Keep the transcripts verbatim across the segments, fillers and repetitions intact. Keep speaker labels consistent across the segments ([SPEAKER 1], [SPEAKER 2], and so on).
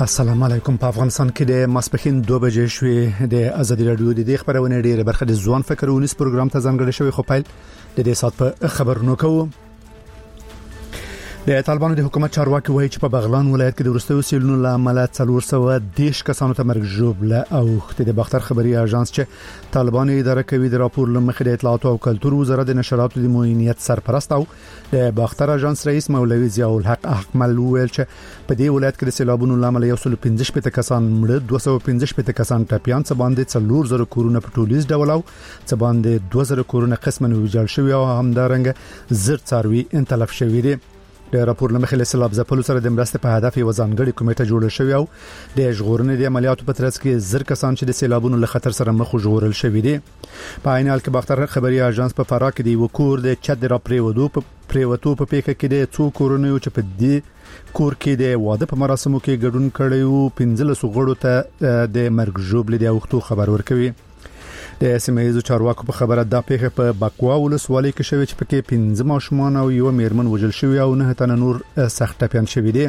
[SPEAKER 1] السلام علیکم. په افغانستان کې د ماسپښین دوه بجې شوې د ازادي رادیو د خبرونه ډیره برخه د ځوان فکر ونیس پروګرام ته ځانګړی شوی. خو پیل د دې سات په خبرونو کوو. د طالبانو د حکومت چارواکي وایي چې په بغلان ولایت کې د وروستیو سیلونو له امله څلور سوه دیش کسانو ته مرګ ژوبله او د باختر خبري اژانس چې طالبان اداره کوي د راپور لمخې د اطلاعات او کلتور وزارت د نشراتو د معاونیت سرپرست او د باختر اژانس رئیس مولوي ضیاء الحق احمل ویل چې په دې ولایت کې د سیلابونو له امله یو سل پنځه شپږ کسان مړه، دوه سوه پنځه شپږ کسان ټپيان، څه باندې څلور زره کورونه په ټولیز ډول او څه باندې دوه زره کورونه قسماً ویجاړ شوي او همدارنګه زر څاروي انتلف شوي دي. د راپور لمخې له سیلاب ځپلو سره د مرستې په هدف یو ځانګړي کمیټه جوړه شوې او د ژغورنې د عملیاتو په ترڅ کې زر کسان چې د سیلابونو له خطر سره مخ ژغورل شوي دي. په عین حال کې باختر خبري اژانس په فراه کې د یو کور د چت را پریودو په پریوتو په پیکه کې د څو کورونو چې په دې کور کې د واده په مراسمو کې ګډون کړي او پنځلس غړو ته د مرګ ژوبله د اوختو خبر ورکوي. د سیمایي چارواکو په خبره دا پیښه په بکوا ولسوالۍ کې شوې چې پکې پنځه ماشومان او یو میرمن وژل شوی او نه تنه نور سخت ټپيان شوی دي.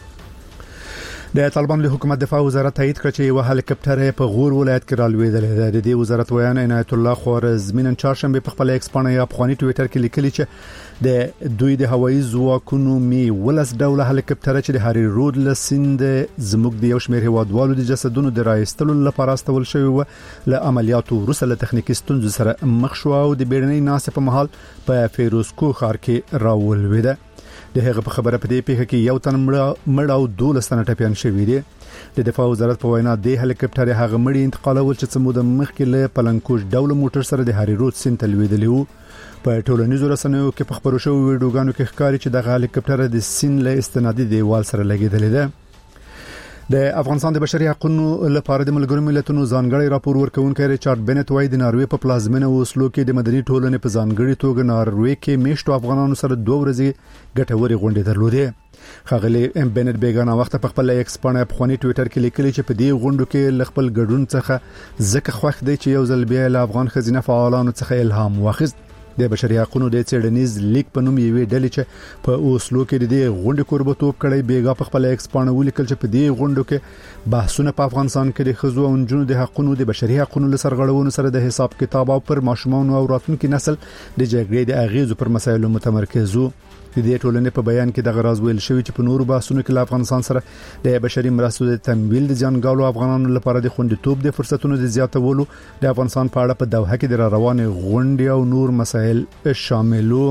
[SPEAKER 1] د طالبان له حکومت دفاع وزارت تایید کړ چې یو هلیکاپټر په غور ولایت کې رالوېدل. د دې وزارت ویان عنایت الله خوارزمین چهارشنبه په خپل ایکسپانه یا افغاني ټوئیټر کې لیکلي چې د دوی د هوایي ځواکونو می ولس ډوله هلیکاپټر چې د هاري رود له سیند زموږ د یو شمېر هوادوالو د جسدونو د راایستلو لپاره استول شوی و له عملیاتو وروسته له تخنیکی ستونزو سره مخ شو او د بیړنۍ ناسې په محل په فیروزکو ښار کې راولوېده. د هغه په خبره په دې پیښه کې یو تن مړ او دولس تنه ټپيان شوي دي. د دفاع وزارت په وینا د هلیکاپټر هغه مړی انتقالول چې څمود مخکې له پلنکوش ډول موټر سره د هاري رود سیند تلویدلی وو. په ټولنیزو رسنیو کې په خبرو شوو ویډیوګانو کې ښکاري چې د هلیکاپټر د سیند له استنادي دیوال سره لګیدل دي. د افغانستان د بشري حقوقو لپاره د ملګرو ملتونو ځانګړي راپور ورکونکي ریچارډ بنت وایي د ناروې په پلازمینه اوسلو کې د مدني ټولنې په ځانګړي توګه ناروې کې میشتو افغانانو سره دوه ورځې ګټوري غونډې درلودې. خغلی ام بنت بیگانه وخت په خپل ایکسپانه په خونی ټوئیټر کې لیکلي چې په دې غونډو کې خپل ګډون څخه ځکه خوښ دی چې یو ځل بیا له افغان خزینه فعالانو څخه الهام واخیست. د بشري حقوقو د څېړنیز لیک په نوم یوې ډلې چې په اوسلو کې د دې غونډې کوربتوب کړی بیګا په خپل ایکسپانه ولیکل چې په دې غونډو کې بحثونه په افغانستان کې د خزو او نجونو د حقوقو د بشري حقوقو له سرغړونو سره د حساب کتاب او پر ماشومان او راتلونکي نسل د جګړې د اغیزو پر مسایلو متمرکز وو. د دې ټولنې په بیان کې د غراز ویل شوی چې په نورو بحثونو کې له افغانستان سره د بشري مرستو د تمویل د ځانګړو افغانانو لپاره د خوندیتوب د فرصتونو د زیاتولو د افغانستان په اړه په دوحه کې د روانې غونډې او نور مسایل شاملو.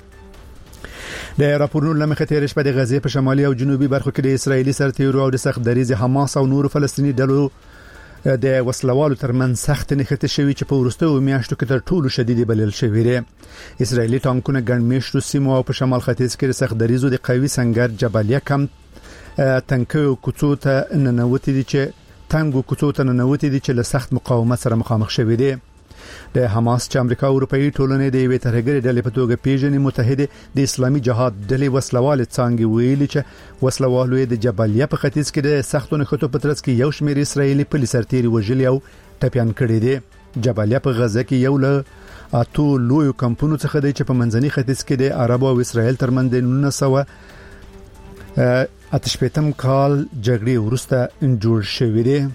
[SPEAKER 1] د راپورونو لمخې تیر شپه د غزې په شمالي او جنوبي برخو کې د اسرایلی سرتیرو او د سخت دریز حماس او نور فلسطینی ډلو د وسلوالو ترمن سخت نښته شوی چې په ورستو میاشتو کې تر ټولو شدید بلل شوی دی. اسرایلی ټانکونه ګڼ میشتو سیمو او په شمال ختیځ کې سخت دریزو د قوي سنگر جبلیه کم تنکو کوڅو ته ننوتي دي چې تنګو کوڅو ته ننوتي دي چې له سخت مقاومت سره مخامخ شوی دی. د حماس چې امریکا او اروپאי ټولنې د یوې ترهګرې ډلې په توګه پیژنې متحده د اسلامي جهاد ډلې وسلوال څنګه ویلي چې وسلوالو د جبلیه په ختیځ کې د سختو نښتو په ترڅ کې یو شمېر اسرایلی پولیس سرتیري وژلي او ټپيان کړي دي. جبلیه په غزه کې یو له اته لوی کمپونو څخه دی چې په منځني ختیځ کې د عرب او اسرایل ترمنځ د نولس سوه اته شپږم کال جګړې وروسته جوړ شوی دی.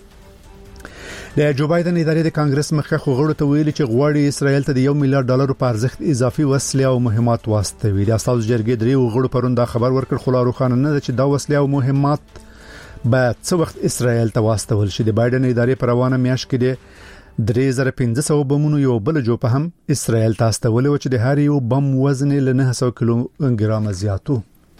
[SPEAKER 1] د جو بایدن ادارې د کانګرس مخه غړو ته ویلي چې غواړي اسرائیل ته د یو میلیارډ ډالر په ارزښت اضافي وسلې او مهمات واستوي. د اساس جرګې درې غړو پرون دا خبر ورکړ خو لا روښانه نه ده چې دا وسلې او مهمات به څه وخت اسرائیل ته واستول شي. د بایدن ادارې پر روانه میاشت کې د درې زره پنځه سوه بمونو یو بل جو په هم اسرائیل ته استول او چې د هر یو بم وزن له نه سوه کیلو ګرام زیاتو.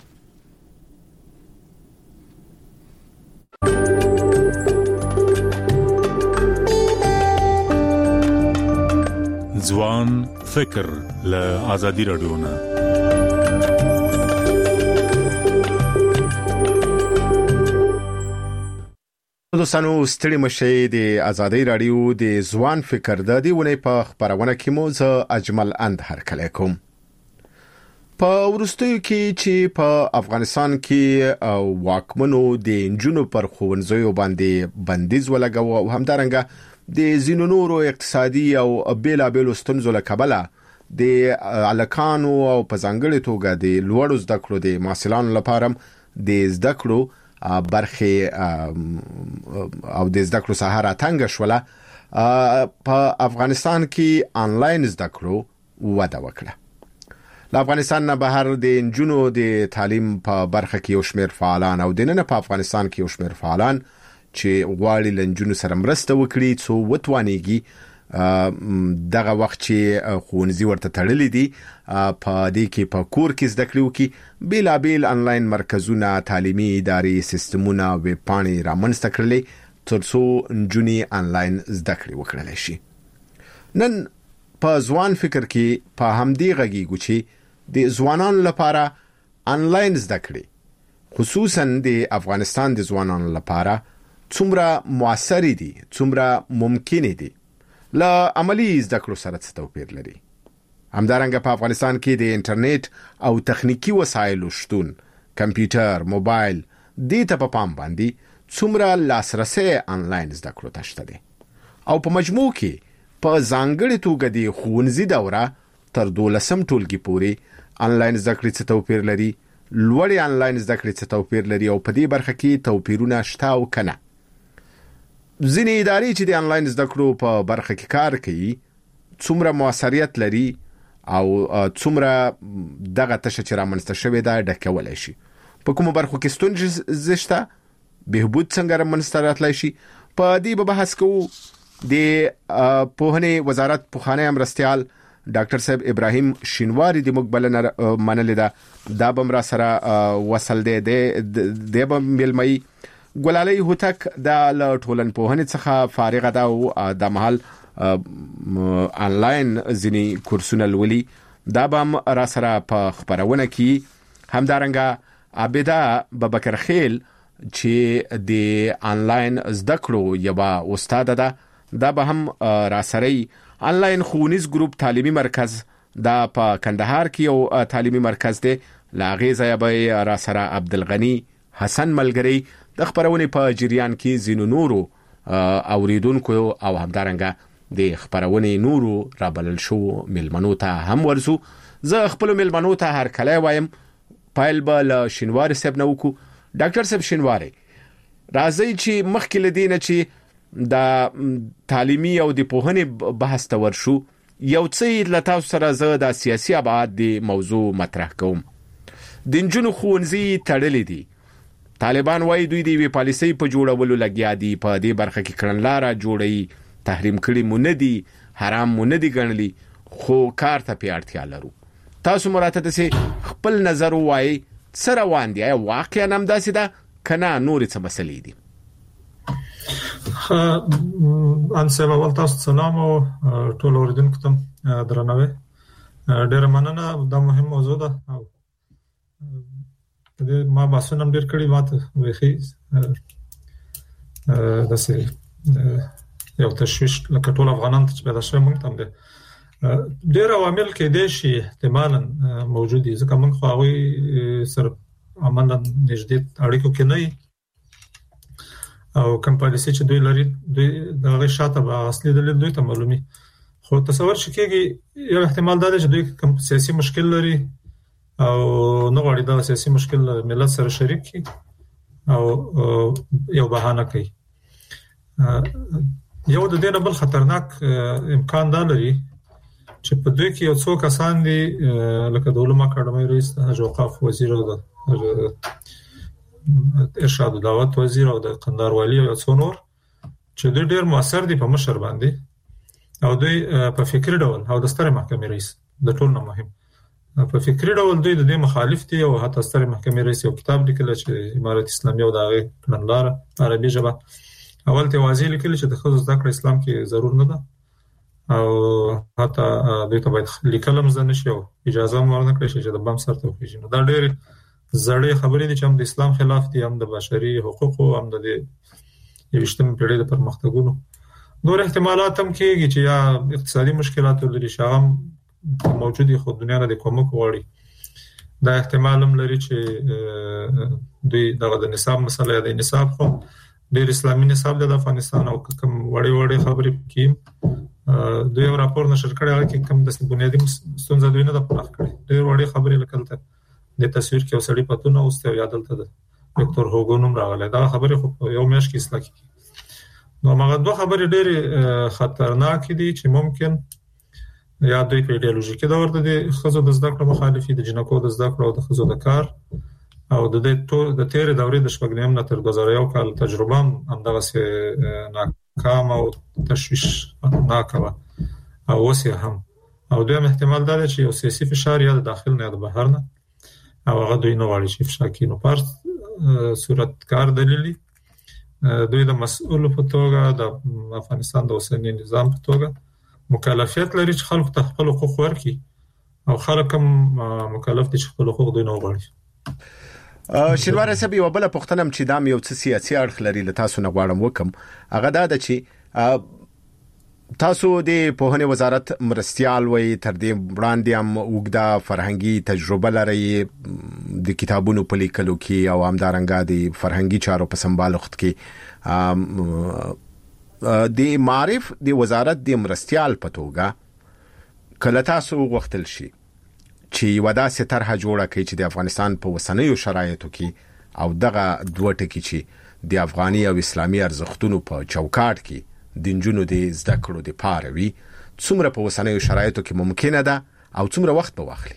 [SPEAKER 2] ځوان فکر له آزادي رادیو نه
[SPEAKER 3] دوستانو ستړي مشه د آزادي رادیو د ځوان فکر د دیونه په خبرونه کې مو زه اجمل اند هرکلی کوم. په ورستیو کې چې په افغانستان کې واکمنو د انجونو پر خوونځیو باندې بندیز ولګاو او همدارنګه د زینو نورو اقتصادي او بیلا بیلو ستونزو له کبله د الکانو او په ځانګړي توګه د لوړو زده کړو د محصلانو لپاره د زده کړو برخه او د زده کړو ساحه راتنګ شوله په افغانستان کې آنلاین زده کړو وده وکړه. د افغانستان نه بهر د انجونو د تعلیم په برخه کې یو شمېر فعالان او د نن په افغانستان کې یو شمېر فعالان چې غواړي لنجونو سره مرسته وکړي څو وتوانيږي دغه وخت چې ښوونځي ورته تړلې دي په دې کې په کور کې زده کړې وکړي. بیلابیل آنلاین مرکزونه، تعلیمي ادارې، سیستمونه، ویب پاڼې رامنځته کړلې ترڅو نجونې آنلاین زده کړې وکړلی شي. نن په ځوان فکر کې په همدې غږیږو چې د ځوانانو لپاره آنلاین زده کړې خصوصا د افغانستان د ځوانانو لپاره څومره موثر دي، څومره ممکن دي، له عملی زده کړو سره څه توپیر لري. همدارنګه په افغانستان کې د انټرنیټ او تخنیکی وسایلو شتون، کمپیوټر، موبایل دې ته په پام باندې څومره لاسرسي آنلاین زده کړو ته شته دي او په مجموع کې په ځانګړي توګه د ښوونځي دوره تر دولسم ټولګي پورې آنلاین زده کړې څه توپیر لري، لوړې آنلاین زده کړې څه توپیر لري او په دې برخه کې توپیرونه شته او کنه. ځینې ادارې چې د آنلاین زده کړو په برخه کې کار کوي څومره موثریت لري او څومره دغه تشه چې رامنځته شوې ده ډکولی شي، په کومو برخو کې ستونزې شته، بهبود څنګه رامنځته راتلی شي. په دې به بحث کوو. د پوهنې وزارت پوخانی مرستیال ډاکټر صاحب ابراهیم شینواری د موږ بلنه منلې ده، دا به را سره وصل دی د به ملمي. ګلالۍ هوتک د ټولنپوهنې څخه فارغه ده او د مهال آنلاین ځینې کورسونه لولي، دا به هم را سره په خپرونه کې. همدارنګه عابده ببکرخیل چې د آنلاین زده کړو یوه استاد ده، دا به هم را سره آنلاین ښوونیز ګروپ تعلیمي مرکز دا په کندهار کې یو تعلیمي مرکز دی، له هغې ځایه به را سره عبدالغني حسن ملګری د خپرونې په جریان کې ځینو نورو اوریدونکو او همدارنګه د خپرونې نورو رابلل شو ملمنو ته هم ورزو. زه خپل ملمنو ته هر کله وایم پایل به له شینواری صاحب نه وکړو. ډاکټر صاحب شینواری، راځئ چې مخکې له دې نه چې د تعلیمي او د پوهنې بحث ته ورشو، یو څه له تاسو سره زه د سیاسي ابعاد د موضوع مطرح کوم. د نجونو ښوونځي تړلې دي، طالبان وایي دوی د یوې پالیسۍ په جوړولو لګیا دي، په دې برخه کې کړنلاره جوړوي، تحریم کړي مو نه دي، حرام مو نه دي ګڼلي، خو کار ته پې اړتیا لرو. تاسو مو راته داسې خپل نظر ووایئ څه روان دي، آیا واقعا همداسې ده که نه نورې څه مسلې دي؟
[SPEAKER 4] انصب اول تاسو سلام او ټول اوریدونکو ته درناوی. ډېره مننه، دا مهم موضوع ده او ما باسونه ډېر کړي، ماته ویخي داسې یو تشویش لکه ټول افغانان ته چې پیدا شوی موږ ته هم دی. ډېر عوامل کېدای شي احتمالا موجود دي، ځکه موږ خو هغوی سره عملا نږدې اړیکو کې نه یي او کوم پالیسي چې دوی لري دوی د هغې شاته به اصلي دلیل دوی ته معلومي. خو تصور چې کېږي یو احتمال دا دی چې دوی کوم سیاسي مشکل لري او نه غواړي دا سیاسي مشکل ملت سره شریک کړي او یو بهانه کوي. یو د دې نه بل خطرناک امکان دا لري چې په دوی کې یو څو کسان دي لکه د علومو اکاډمۍ رئیس، د حج اوقاف وزیر او د ارشاد او دعوت وزیر او د قندهار والي او څو نور چې دوی ډېر مؤثر دي په مشر باندې او دوی په فکري ډول او د سترې محکمې رئیس د ټول نه مهم په فکري ډول دوی د دې مخالف دي او حتی سترې محکمې رئیس یو کتاب لیکلی چې امارت اسلامي او د هغې کړنلاره په عربي ژبه اول ته واضح لیکلی چې د ښځو زده کړه اسلام کې ضرور نه ده او حتی دوی ته باید لیکل هم زده نه شي او اجازه هم ورنه کړی شي چې د بم سر ته وخېږي. نو دا ډېرې زړې خبرې دي چې هم د اسلام خلاف دي، هم د بشري حقوقو، هم د یویشتمې پېړۍ د پرمختګونو. نور احتمالات هم کېږي چې یا اقتصادي مشکلات ولري چې هغه هم موجود دي خو دنیا نه د کومک غواړي. دا احتمال هم لري چې دوی دغه د نصاب مسله یا د نصاب خو ډېر اسلامي نصاب دی د افغانستان او کوم وړې وړې خبرې پکې دوی یو راپور نشر کړی هغه کې کوم داسې بنیادي ستونزه دوی نه ده پراخ کړې. ډېر وړې خبرې لکه دلته د تصویر کې یو سړي پتون اوستی او یا دلته د وکټور هوګو نوم راغلی. دا خبره خو یو میاشت کې اصلاح کیږي. نو هغه دوه خبرې ډېرې خطرناک دي چې ممکن یا دوی په ایدئولوژیکي دور د خزو د زده کړو مخالفي، د جنکو د زده کړو او د خزو د کار او د دې ټول د تیرې دورې د شپږنیم نه تر دوه زره یو کال تجربه هم دغه سه ناکام او تشویش ناکوه او وسه هم او دویم احتمال دا چې یو سیاسي فشار یا د داخل نه یا د بهر نه او هغه دوی نه غواړي چې فشار کینو پر صورتکار دلیلی دوی د مسؤل په توګه د افغانستان د اوسنی نظام په توګه مکلفیت لري چې خلکو ته خپل حقوق ورکړي او خلک هم مکلف دي چې خپل حقوق دوی نه وغواړي.
[SPEAKER 3] شینوار صاحب یو بل پښتنم چې دام یو څه سیاسي اړخ لري له تاسو نه غواړم وکم هغه دا ده چې تاسو د پوهنې وزارت مرستيال وي تر دې وړاندې هم وګدا فرهنګي تجربه لري د کتابونو په لیکلو کې او همدارنګه د فرهنګي چارو په سمبالښت کې د معرف د وزارت د مرستيال په توګه کله تاسو وغوښتل شي چې ودا سترها جوړه کوي چې د افغانستان په وسنیو شرایطو کې او دغه دوه ټکي چې د افغاني او اسلامي ارزښتونو په چوکاټ کې د جنونو د زده کړو د پاروي څومره په وسنیو شرایطو کې ممکنه ده او څومره وخت به واخلي؟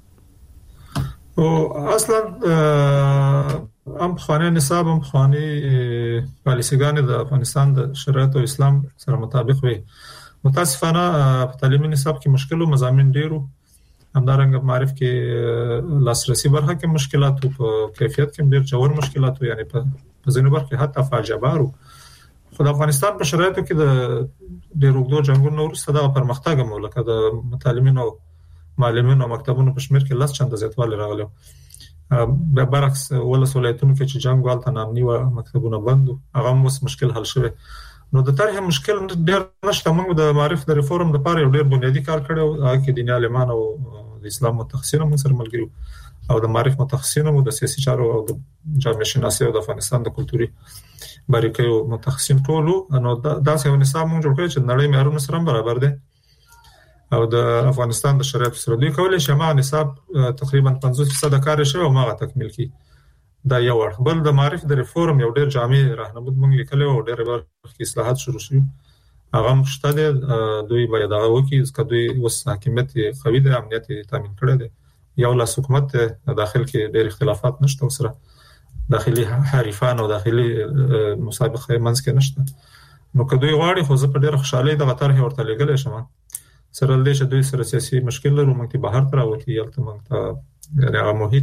[SPEAKER 4] او اصلا ام خانه نصاب ام خانه پالیسیګان د افغانستان د شریعت او اسلام سره مطابق وي. متاسفانه په تعلیمي نصاب کې مشکل او مضامین ډیرو همدارنګه معرف کې لاسرسي برخه کې مشکلات او په کیفیت کې ډیر جوړ مشکلات یعنی په ځینو برخه حتی فاجعه‌بارو. خو د افغانستان په شرایطو کې د ډیرو دوه جنگونو وروسته د پرمختګ مولکه د متعلمینو معلمینو او مکتبونو په شمیر کې لاس چنده زیاتوالی راغلی. به برعکس ولس ولایتونو کې چې جنگ والته نامني و مکتبونه بندو هغه مس مشکل حل شوه. نو د طرح مشکل ډیر نشته. موږ د معرف د ریفورم لپاره یو ډیر بنیادی کار کړو هغه کې دیني عالمان او د اسلام متخصصین هم سره ملګري او د معرف متخصصین او د سیاسي چارو او د جامعه شناسي او د افغانستان د کلتوري باریکیو متخصصین ټولو نو دا څه نصاب موږ جوړ کړی چې نړۍ معیارونو سره برابر دي او د افغانستان د شریعت سره دوی کولای شي ما نصاب تقریبا پنځوس فیصد کار شوی او ما تکمیل کی. دا یو ورخ بل د معرف د ریفورم یو ډیر جامع راهنمود موږ لیکل او ډیر برخه اصلاحات شروع شوه. هغه مشته دوی باید دا وکي چې دوی وس حکومت قوی د امنیت تامین کړي دي. یو لاس حکومت داخل کې ډیر اختلافات نشته او سره داخلي حریفان او داخلي مسابقه منځ کې نشته. نو کدوې غواړي خو زه په ډیر خوشاله د غطر ورته لګل شم سره دې چې دوی سره سیاسي مشکل لرو موږ ته بهر تر اوتی یلته موږ ته یعنی هغه محیط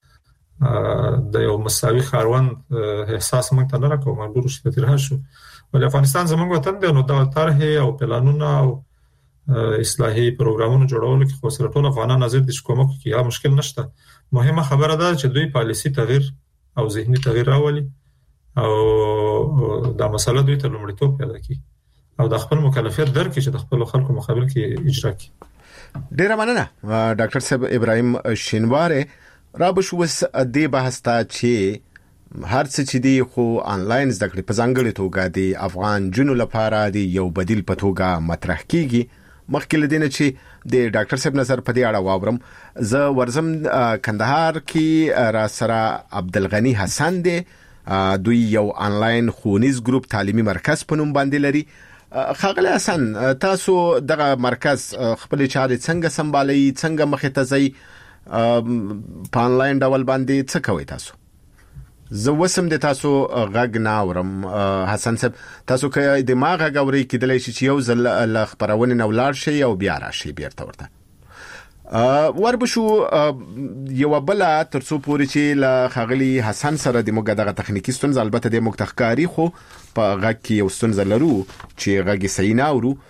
[SPEAKER 4] د یو مساوي خاروند احساس موږ ته نه راکوم مجبور شو تر هڅو ولې افغانستان زموږ وطن دی نو دا طرح او پلانونه او اصلاحي پروګرامونه جوړول کې خو سره ټول افغانان نظر دي کومه کې یا مشکل نشته. مهمه خبره ده چې دوی پالیسي تغییر او ذهني تغییر راولي او دا مسله دوی ته لومړیتوب پیدا کوي او د خپل مکلفیت درکې چې د خپل خلکو مقابل کې اجرا کړي.
[SPEAKER 3] ډیر مننه ډاکټر صاحب ابراهيم شینواره. را به شو وس د بحث ته چې هر څه چې دی خو انلاین زده کړې په ځانګړي توګه د افغان جنو لپاره دی یو بدیل په توګه مطرح کیږي. مخکې لدینه چې د ډاکټر صاحب نظر په دې اړه واورم. زه ورزم کندهار کې را سره عبدالغنی حسن دی دوی یو انلاین خونیز ګروپ تعلیمي مرکز په نوم باندې لري. خاغلی حسن تاسو دغه مرکز خپل چارې څنګه سمبالي څنګه مخې ته ځي په انلاین ډول باندې څه کوي تاسو؟ زه وسم د تاسو غږ ناورم حسن صاحب تاسو کې دماغ غوړی کېدلی شي چې یو ځل ل خبرونه نو لاړ شي او بیا راشي بیرته ورته وربشو یو بل ترڅو پوری چې ل خغلی حسن سره د موږ دغه تخنیکی ستونزه البته د موږ تخکاری خو په غږ کې یو ستونزه لرو چې غږی صحیح نه اورو.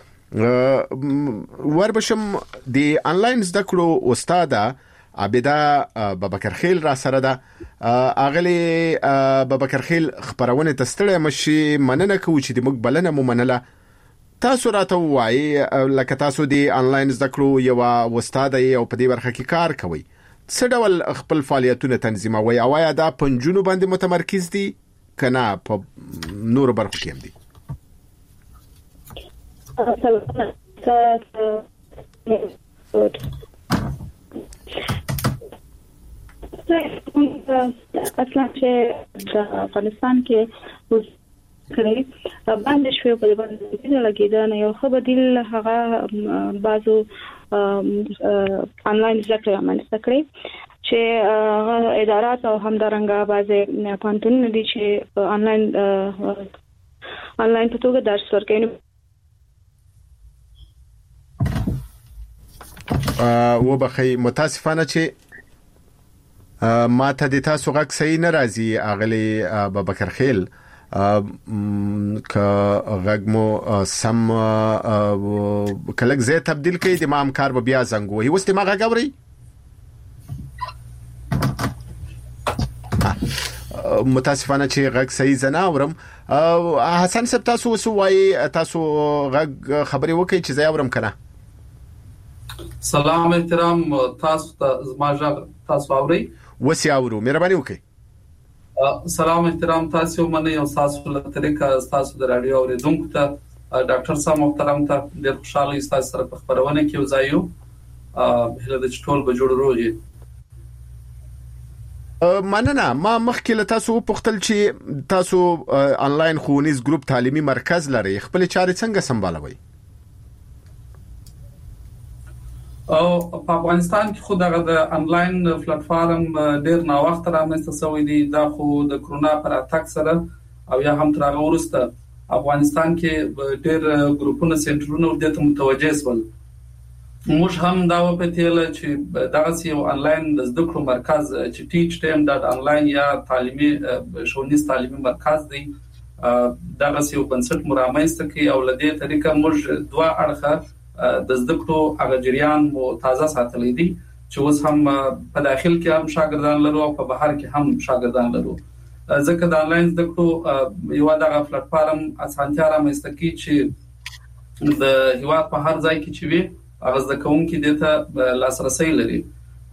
[SPEAKER 3] وربشم د انلاین زده کړو استاد عبیدا بابکر خیل را سره ده. اغلی بابکر خیل خبرونه تستړی مشي مننه کوي چې د موږ بلنه مو منله. تاسو راته وایي لکه تاسو د انلاین زده کړو یو استاد یو په دې برخه کې کار کوي څه ډول خپل فعالیتونه تنظیموي او یا دا پنځونو باندې متمرکز دي کنه په نور برخو کې هم دي؟
[SPEAKER 5] اصلا چې د افغانستان کې کړي باندې شوی په باندې لګیدا نه یو خو بدیل هغه بازو انلاین ذکر عمل تکړي چې ادارات او همدارنګه بازه پانتون دي چې انلاین انلاین په توګه درس ورکوي.
[SPEAKER 3] و بخي متاسفانه چې ما ته د تاسو غږ صحیح نه راځي اغلی ابوبکر خیل ک غږ مو سم کلک زه تبديل کړي د ما امکار به بیا زنګ وي وست ما غږ اوري متاسفانه چې غږ صحیح زنه اورم. حسن صاحب تاسو وسوي تاسو غږ خبري وکي چې زه اورم کنه.
[SPEAKER 6] سلام احترام تاسو ته زما ژغ تاسو اوري
[SPEAKER 3] وسی اورو مهرباني وکي.
[SPEAKER 6] سلام احترام تاسو منه او تاسو له طریقه تاسو د رادیو اوریدونکو ته ډاکټر صاحب محترم ته ډېر خوشاله تاسو سره په خبرونه کې وزایو هله د ټول به جوړ روزي.
[SPEAKER 3] مننه ما مخکې له تاسو پوښتل چې تاسو انلاین ښوونیز ګروپ تعلیمي مرکز لري خپل چارې څنګه سمبالوي؟
[SPEAKER 6] او په افغانستان کې خو دغه د انلاین پلیټ فارم ډیر نا وخت رامنځته شوی دی دا خو د کرونا پر اتاک سره او یا هم تر هغه وروسته افغانستان کې ډیر ګروپونه سنټرونه ورته متوجه شول. موږ هم دا وپتیل چې دغه یو انلاین د زده کړو مرکز چې ټیچ ټیم ډاټ انلاین یا تعلیمي ښوونیز تعلیمي مرکز دی دغه یو بنسټ مرامنځته کوي او لدې طریقه موږ دوه اړخه د زده کړو هغه جریان مو تازه ساتلې دي چې اوس هم په داخل کې هم شاګردان لرو او په بهر کې هم شاګردان لرو. ځکه د انلاین زده کړو یو دغه پلیټ فارم اسانتیا رامنځته کوي چې د هیواد په هر ځای کې چې وي هغه زده کوونکي دته لاسرسي لري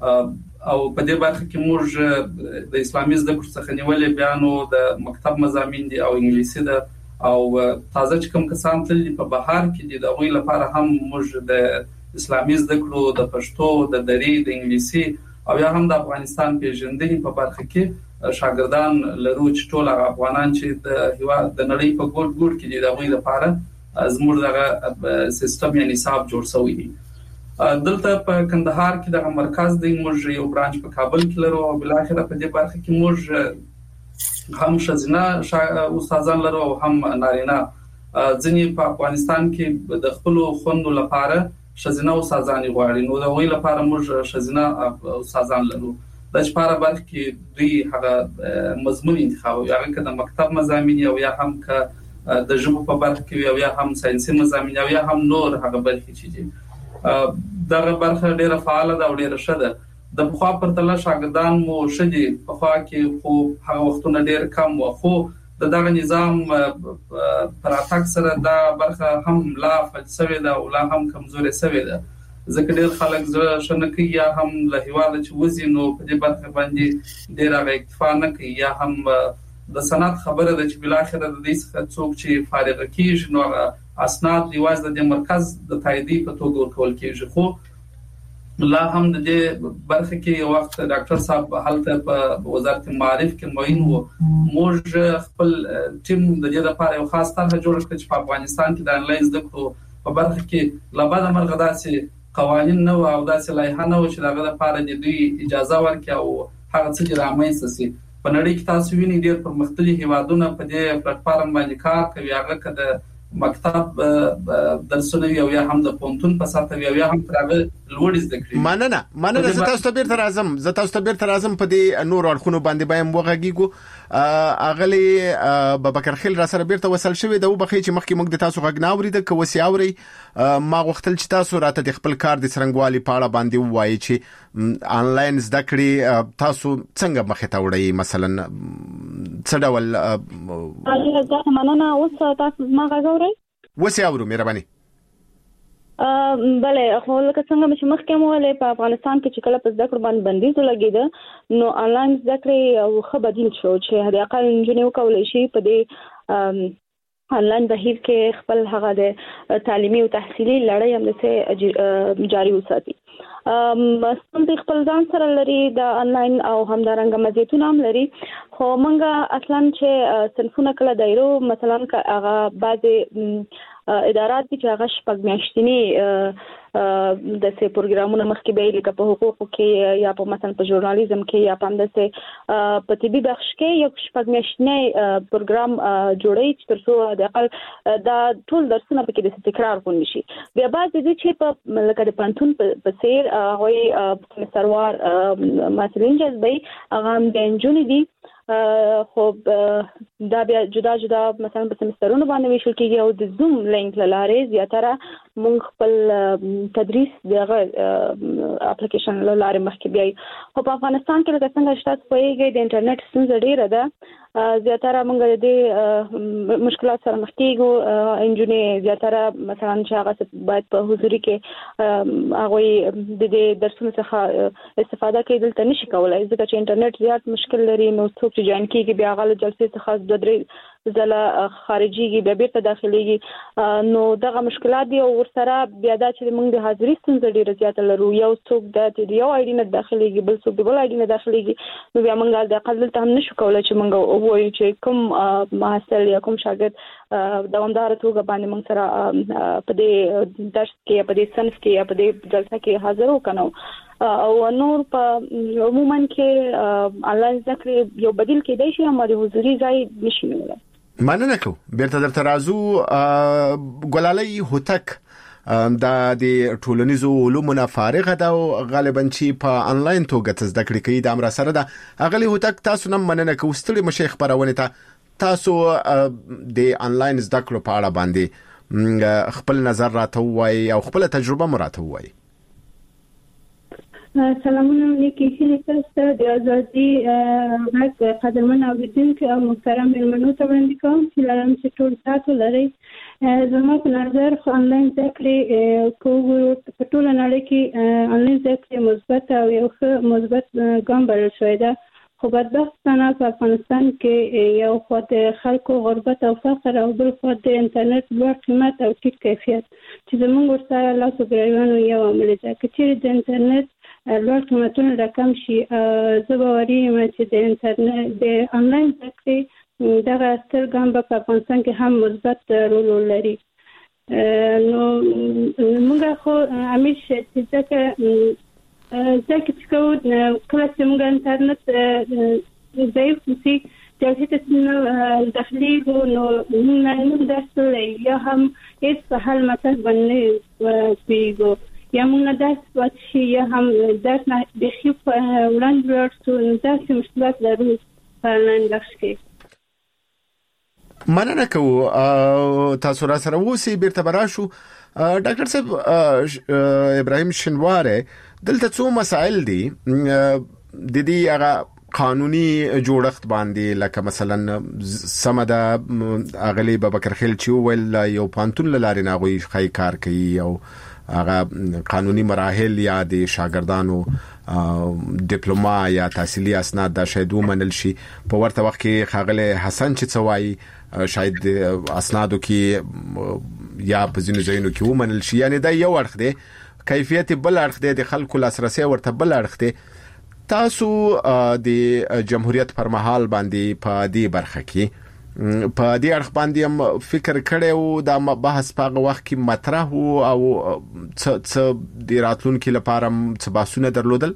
[SPEAKER 6] او په دې برخه کې موږ د اسلامي زده کړو څخه نیولې بیانو د مکتب مضامین دي او انګلیسي ده او تازه چې کوم کسان تل په بهر کې دي د غوي لپاره هم موږ د اسلامي زده کړو د پښتو د دري د انګلیسي او یا هم د افغانستان پیژندنې په برخه کې شاګردان لرو چې ټول افغانان چې د هیواد د نړۍ په ګوټ ګوټ کې دي د غوي لپاره زموږ دغه سیستم یا نصاب جوړ شوی دی. دلته په کندهار کې دغه مرکز دی موږ یو برانچ په کابل کې لرو او بل اخره په دې برخه کې موږ هم شزینه استادان لرو او هم نارینه. ځینې په افغانستان کې د خپل خوندو لپاره شزینه استادان غواړي نو د وی لپاره موږ شزینه استادان لرو. د شپاره برخه کې دوی هغه مضمون انتخاب یا که د مکتب مضامین او یا هم که د ژبو په برخه کې او یا هم ساينسي مضامین او یا هم نور هغه برخه چې دي دغه برخه ډیره فعاله ده او ډیره ښه ده. د بخوا پر تله شاګردان مو شدي په خوا کې خو هغه وختونه ډیر کم و خو د دغه نظام پر اتاک سره دا برخه هم لا فلسفه ده او لا هم کمزوري شوی ده ځکه ډیر خلک زړه شنه کوي یا هم له هیواده چې وزي نو په دې برخه باندې ډیر هغه اکتفا نه کوي یا هم د سند خبره ده چې بل اخر د دې څخه څوک چې فارغ کیږي نو اسناد ریواز د مرکز د تاییدی په توګه ورکول کیږي. خو لا هم د دې برخه کې یو وخت ډاکټر صاحب حالت په وزارت معارف کې معین وو موږ خپل ټیم د دې لپاره یو خاص طرح جوړ کړ چې په افغانستان کې د انلاین زده کړو په برخه کې لبا د مرغداسي قوانين نو او داسې لایحه نو چې دغه لپاره د دوی اجازه ورکړي او هغه څه چې رامنځته شي. په نړۍ کې تاسو وینئ ډېر پرمختللي هیوادونه په دې پلیټ فارم باندې کار کوي هغه کده مکتب درسونه یو یا هم د پونتون په ساته یو یا هم ترغه لوړ زده کړي.
[SPEAKER 3] مننه مننه زه تاسو ته بیرته راځم زه تاسو ته بیرته راځم په دې نور اړخونو باندې بایم وغږیږو. اغلی ابوبکر خیل را سره بیرته وصل شوی د وبخې چې مخکې موږ د تاسو غږ نه اورید که وسی اوري ما غوښتل چې تاسو راته د خپل کار د څرنګوالي په اړه باندې وایي چې انلاین زده کړې تاسو څنګه مخې ته وړئ مثلا څه ډول.
[SPEAKER 5] مننه اوس تاسو ما غږ اورئ
[SPEAKER 3] وسی اورو مهرباني.
[SPEAKER 5] بله خو لکه څنګه چې مخکې مو ولې په افغانستان کې چې کله په زده کړو باندې بندیز ولګېده نو انلاین زده کړې او ښه بدیل شو چې د اقل نجونې وکولی شي په دې انلاین بهیر کې خپل هغه د تعلیمي او تحصیلي لړۍ هم دسه جاری وساتي. ستونزې خپل ځان سره لري د انلاین او همدارنګه مزیتونه هم لري خو مونږه اصلا چې صنفونه کله دایرو مثلا هغه بعضې ادارات چې هغه شپږ میاشتنی د سه پروګرامونو مخکې به لکه په حقوقو کې یا په مثلا په ژورنالیزم کې یا په همداسې په طبي بخش کې یو شپږ میاشتنی پروګرام جوړی چې ترڅو د اقل دا ټول درسونه پکې د تکرار غونډ شي بیا بعضې دي چې په لکه د پانتون په سیر هغوی سروار مسلین جذبي هغه د انجونې دي خو دا بیا جدا جدا مثلا په سمسترونو باندې ویشل کېږي او د زوم لینک لاره زیاتره مونږ خپل تدریس دغه اپلیکیشن لاره مخکې بیاي خو په افغانستان کې لکه څنګه شته پوهیږي د انټرنیټ ستونزه ډیره ده زیاتره مونږ د مشکلات سره مخ کېږو انجونې زیاتره مثلا چې هغه باید په حضوري کې هغه د دې درسونو څخه استفاده کوي دلته نشي کولای ځکه چې انټرنیټ زیات مشکل لري نو څوک چې جوائن کیږي بیا غل جلسې څخه د درې ځله خارجيږي بیا بیرته داخليږي نو دغه مشکلات دي او ورسره بیا دا چې موږ د حاضرۍ ستونزې ډیره زیاته لرو یو څوک د یو آی ډي نه داخليږي بل څوک د بل آی ډي نه داخليږي نو بیا موږ د اقل ته هم نشو کولای چې موږ وایو چې کوم محصل یا کوم شاګرد دوامدار توګه باندې موږ سره په دې درس کې په دې صنف کې یا په دې جلسه کې حاضر وکنو او نور په عموما کې انلاین زده کړې یو بدیل کېدای شي هم د حضوري ځای نشي نیولای
[SPEAKER 3] مننه کو بیرته درته راځو ګلالۍ هوتک د د ټولنیزو علومو فارغه ده او غالبا چې په انلاین توګه زده کړې کوي د امر سره ده غلي هوتک تاسو نن مننه کو ستړي مشیخ خبرونه ته تاسو د انلاین زده کړو په اړه باندې خپل نظر راته وایي او خپل تجربه مراته وایي
[SPEAKER 7] سلامونه لیکي چې تاسو د ازادي غږ قدرمن اوریدونکو او محترم مېلمنو ته وړاندې کوم چې لرم چې ټول تاسو لري زما په نظر خو انلاین زده کړې کوو په ټول نړۍ کې انلاین زده کړې مثبت او یو ښه مثبت ګام بلل شوی ده خو بدبختانه په افغانستان کې یو خو د خلکو غربت او فقر او بل خو د انټرنیټ لوړ قیمت او ټیټ کیفیت چې زموږ ورسره لاسو ګریوانو یو عامل ده که چیرې د انټرنیټ لوړ قیمتونه راکم شي زه باوري یم چې د انټرنیټ د انلاین زده کړې دغه ستر ګام به په افغانستان کې هم مثبت رول ولري نو موږ خو همیشه چې ځکه ځکه چې کوو کله چې موږ انټرنیټ ضعیف شي جلسې ته داخليږو نو موږ درس یا هم هیڅ په حال مطلب باندې پیږو یا موږ درس وڅ یا هم درس نه د خو وړاندې ورته درس مشکلات لرو په انلاین بخش کې
[SPEAKER 3] مننه کوو تاسو را سره وسی بیرته براشو ډاکټر صاحب ابراهیم شنواره دلته څو مسائل دي د دې هغه قانوني جوړښت باندې لکه مثلا سمدا اغلی بابکر خیل چې ویل یو پانتون لاري نه غوي خای کار کوي او هغه قانوني مراحل یا د شاګردانو ډیپلوما یا تحصیلي اسناد د شهادو منل شي په ورته وخت کې خاغله حسن چې څوای شاید اسنادو کې یا په ځینو ځایونو کې ومنل شي یعنی دا یو اړخ دی کیفیت بل اړخ دی د خلکو لاسرسي ورته بل اړخ دی تاسو د جمهوریت پر مهال باندې په دې برخه کې په دې اړخ باندې هم فکر کړی او دا بحث په وخت کې مطرح او څه د راتلونکو لپاره څه باسونه درلودل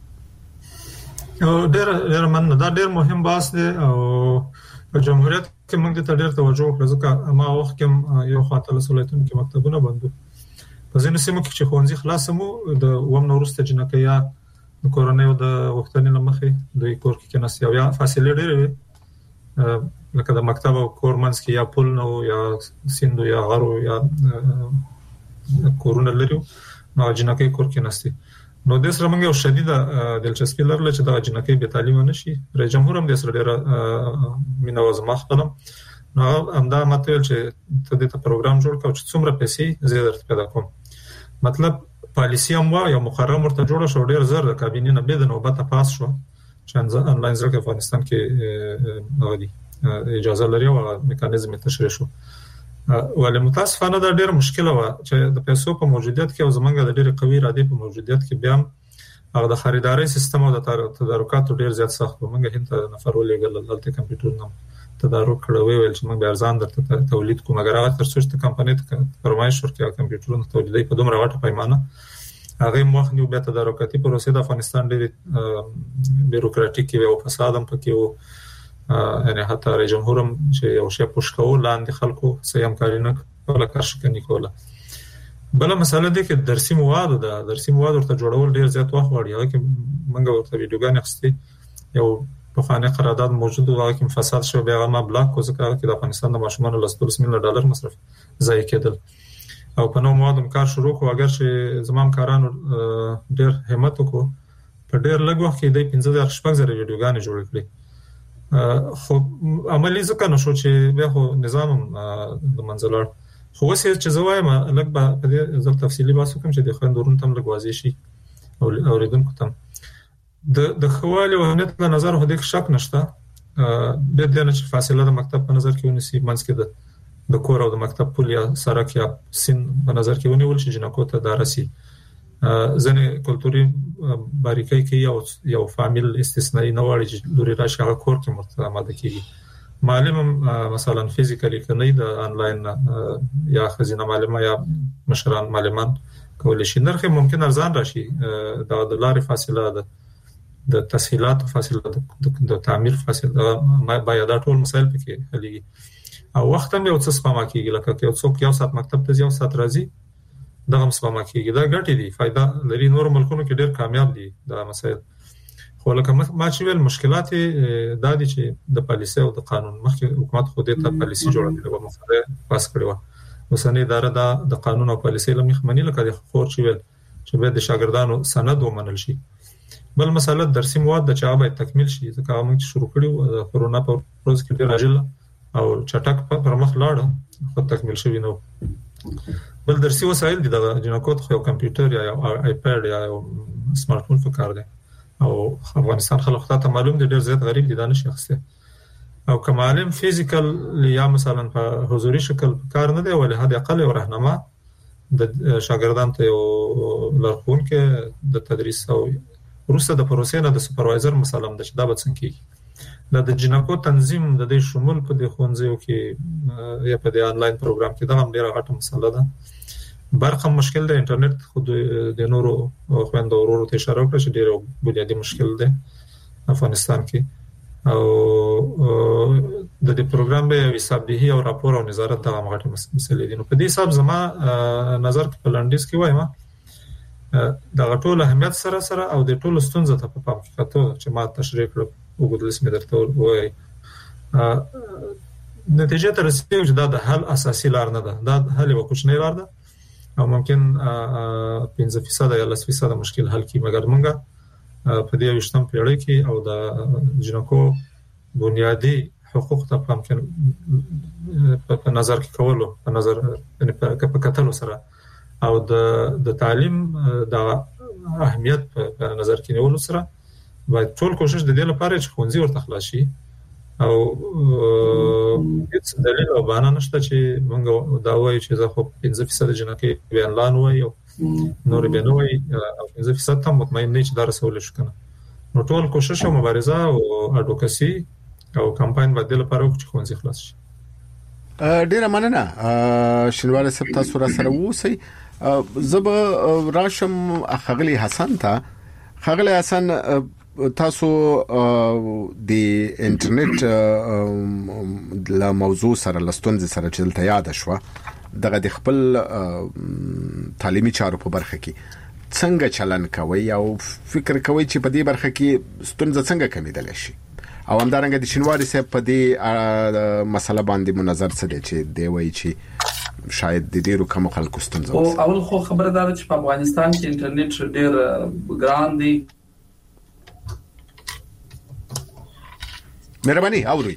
[SPEAKER 4] او ډېر ډېر من دا ډېر مهم بحث دی او په جمهوریت کې موږ ته ډېر توجه وکړو ځکه ما وخت کې یو خاطر ولایتونو کې مکتبونه بندو په ځینو سیمو کې چې ښوونځي خلاصمو د وم نورسته جنکیا د کورونو د وختونو لمخې د کور کې ناس یا فاصله ډېره لکه د مکتب او کورمنس کې یا پول نو یا سیندو یا غرو یا کورونه لري نو جنکې کور کې نستي نو د سره موږ یو شدیده دلچسپي لرله چې د جنکې به تعلیم نشي رئیس جمهور هم د سره ډېر مینوز مخدم نو همدا ماته چې ته د پروګرام جوړ کاو چې څومره پیسې زیات پیدا کوم مطلب پالیسی هم وا یو مقرره مرته جوړه شو ډېر زر د کابینې نه به د نوبت پاس شو چې انلاین زده افغانستان کې غوډي اجازه لري او میکانیزم تشریح شو ولې متاسفانه دا ډېر مشکله و چې د پیسو په موجودیت کې او زمونږ د ډېر قوي اراده په موجودیت کې بیا هغه د خریداري سیستم او د تدارکاتو ډېر زیات سخت و. موږ هند ته نفر ولېږل دلته کمپیوټر نم تدارک کړو ویل چې موږ به ارزان درته تولید کوو، مګر هغه تر څو چې کمپنۍ ته فرمایش ورکړي کمپیوټرونه تولیدي په دومره واټه پیمانه هغه مخ نیو بیا تدارکاتي پروسې د افغانستان ډېر بیروکراتیک او فساد هم پکې و. یعنی حتی رئیس جمهور هم چې یو شی پوښ کول لاندې خلکو سیم کارینه کوله کارشکنی کوله. بل مسله ده کې درسي مواد ده، درسي مواد ورته جوړول ډیر زیات وخت غواړي. هغه کې موږ ورته ویډیوګان اخستي یو په خانه قرارداد موجود و، هغه کې فساد شو بیا ما بلاک کو ځکه چې د افغانستان د ماشومان له ستورس میلیون ډالر مصرف ضایع کېدل او په نو موادم کار شروع کو. اگر چې زمام کارانو ډیر همت وکړو په ډیر لږ وخت کې د پنځه زره شپږ زره ویډیوګان جوړ کړي. خو عملی ځکه نشو چې بیا خو نظام د منځلار خو وسه چې زوایم لږ به په دې ځل تفصیلی باسو کوم چې د خوندورون تم لږ واضح شي او اوریدونکو تم د د خوالي او امنیت له نظر هدا شک نشته. به د نه چې فاصله د مکتب په نظر کې ونیسي، منځ کې د د کور او د مکتب پول یا سړک یا سین په نظر کې ونیول شي جنکو ته دارسي ځنه کلتوري باریکۍ کې یو یو فامیل استثنایی نه وړي چې لوري راشي هغه کور کې مرتماده کیږي. معلم مثلا فزیکلی کني د انلاین یا خزینه معلومه یا مشران معلمان کول شي نرخ ممکن ارزان راشي. د د لارې فاصله ده د تسهیلات فاصله د تعمیر فاصله باید دا ټول مسایل پکې حلي او وخت هم یو څه سپما کیږي لکه یو څوک یو ساعت مکتب ته یو ساعت راځي دغه سپما کیږي. دا ګټې دي فائدہ لري. نور ملکونو کې ډېر کامیاب دي دا مسایل. خو لکه ما چې ویل مشکلات دا دي چې د پالیسي او د قانون مخکې حکومت خو دې ته پالیسي جوړه کړې و مخه پاس کړې و اوسنۍ اداره دا د قانون او پالیسي لمخ منی لکه د خور چې ویل چې به د شاګردانو سند ومنل شي. بل مسله درسي مواد د چا باید تکمیل شي ځکه موږ شروع کړو د کرونا په پروز کې ډېر راجل او چټک پر مخ لاړ خو تکمیل شوی نو. بل درسي وسایل دي د جنکو خو یو کمپیوټر یا یو آیپاد یا یو سمارټ فون فکر دی او افغانستان خلک ته معلوم دي ډېر زیات غریب دي دا نشي اخسته او کمالم فزیکل یا مثلا په حضوري شکل کار نه دی ولې هدا اقل یو راهنما د شاګردانو ته یو لارښوون کې د تدریس او وروسته د پروسې نه د سپروایزر مثلا د شدا بڅن کې د جنکو تنظیم د دې شمول په د خونځو کې یا په د انلاین پروګرام کې دا هم ډیره غټه مسله ده. برخه مشکل ده انټرنیټ خود د نورو خويندو ورورو ته اشاره وکړه چې ډیره بنیادی مشکل ده افغانستان کې او د دې پروګرام به حسابدهي او راپور او نظارت د غټه مسلې دي. نو په دې حساب زما نظر په لنډیز کې وایم دا ټول اهمیت سره سره او د ټول ستونزې ته په پام کې کتو چې ما تشریح کړ وګورل سم درته وای نتیجه تر رسیدو چې دا د حل اساسي لار نه ده، دا حل یو کوچنی لار ده او ممکن پنځه فیصد یا لس فیصد مشکل حل کی مګر مونږه په دې وشتم پیړۍ کې او د جنکو بنیادی حقوق ته پام کې په نظر کې کولو په نظر یعنی په کتلو سره او د د تعلیم د اهمیت په نظر کې نیولو سره باید ټول کوشش د دې لپاره چې خونځي ورته خلاص شي او هیڅ دلیل او بهانه نشته چې موږ دا وایو چې زه خو پنځه فیصد جنکې بیان لان وای او نور به نو وای او پنځه فیصد ته مطمئن نه چې دا رسول شي کنه. نو ټول کوشش او مبارزه او اډوکاسي او کمپاین باندې لپاره وکړي چې خونځي خلاص شي.
[SPEAKER 3] ډیره مننه شنوال سپ تاسو را سره وسی. زب راشم خغلی حسن ته. خغلی حسن تاسو د انټرنیټ له موضوع سره لستونځ سره چلته یاد شو دغه د خپل تعلیمي چارو په برخه کې څنګه چلن کوي او فکر کوي چې په دې برخه کې ستونزه څنګه کمیدل شي او همدارنګه د شینواري صاحب په دې مسله باندې منظر څه دی چې دی وایي چې شاید د ډیرو کوم خلکو ستونزه
[SPEAKER 6] او اول خو خبره ده چې په افغانستان کې انټرنیټ ډیر ګران دی.
[SPEAKER 3] مهرباني اوري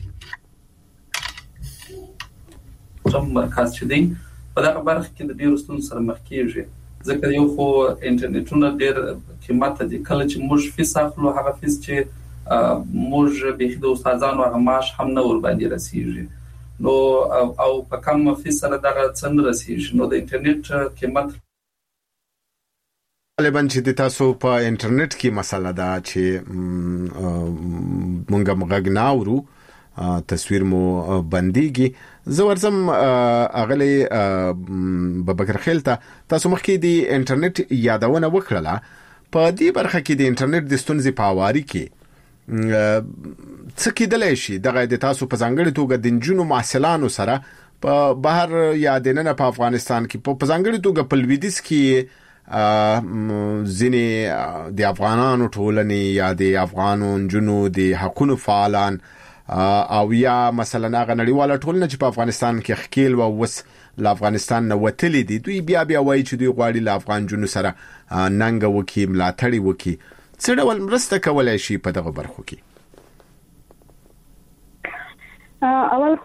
[SPEAKER 6] کوم مرکز چې دی په دغه برخه کې د ډیرو ستونزو سره مخ کیږي ځکه یو خو انټرنیټونه ډیر قیمت دي. کله چې موږ فیس اخلو هغه فیس چې موږ به د استادانو هغه معاش هم نه ور باندې رسیږي نو او په کم فیصد دغه څنګه رسیږي. نو د انټرنیټ قیمت
[SPEAKER 3] غالبا چې د تاسو په انټرنیټ کې مسله ده چې مونږه مغږ ناورو تصویر مو بنديږي. زه ورزم اغلی ببکر خیلته تاسو مخکې د انټرنیټ یادونه وکړه. په دې برخه کې د انټرنیټ د ستونزې په اړه کې څه کېدلای شي دغه د تاسو په ځانګړي توګه د جنونو محصلانو سره په بهر یا د نن په افغانستان کې په ځانګړي توګه په لویدیځ کې ځینې د افغانانو ټولنې یا د افغانو جنونو د حقوقو فعالان او یا مثلا هغه نړیواله ټولنه چې په افغانستان کې خکیل او وس له افغانستان نه وتلې دي دوی بیا بیا وایي چې دوی غواړي له افغان جنونو سره ننګ وکي ملاتړ وکي. څه ډول مرسته کولای شي په دغه برخو کې؟
[SPEAKER 5] اول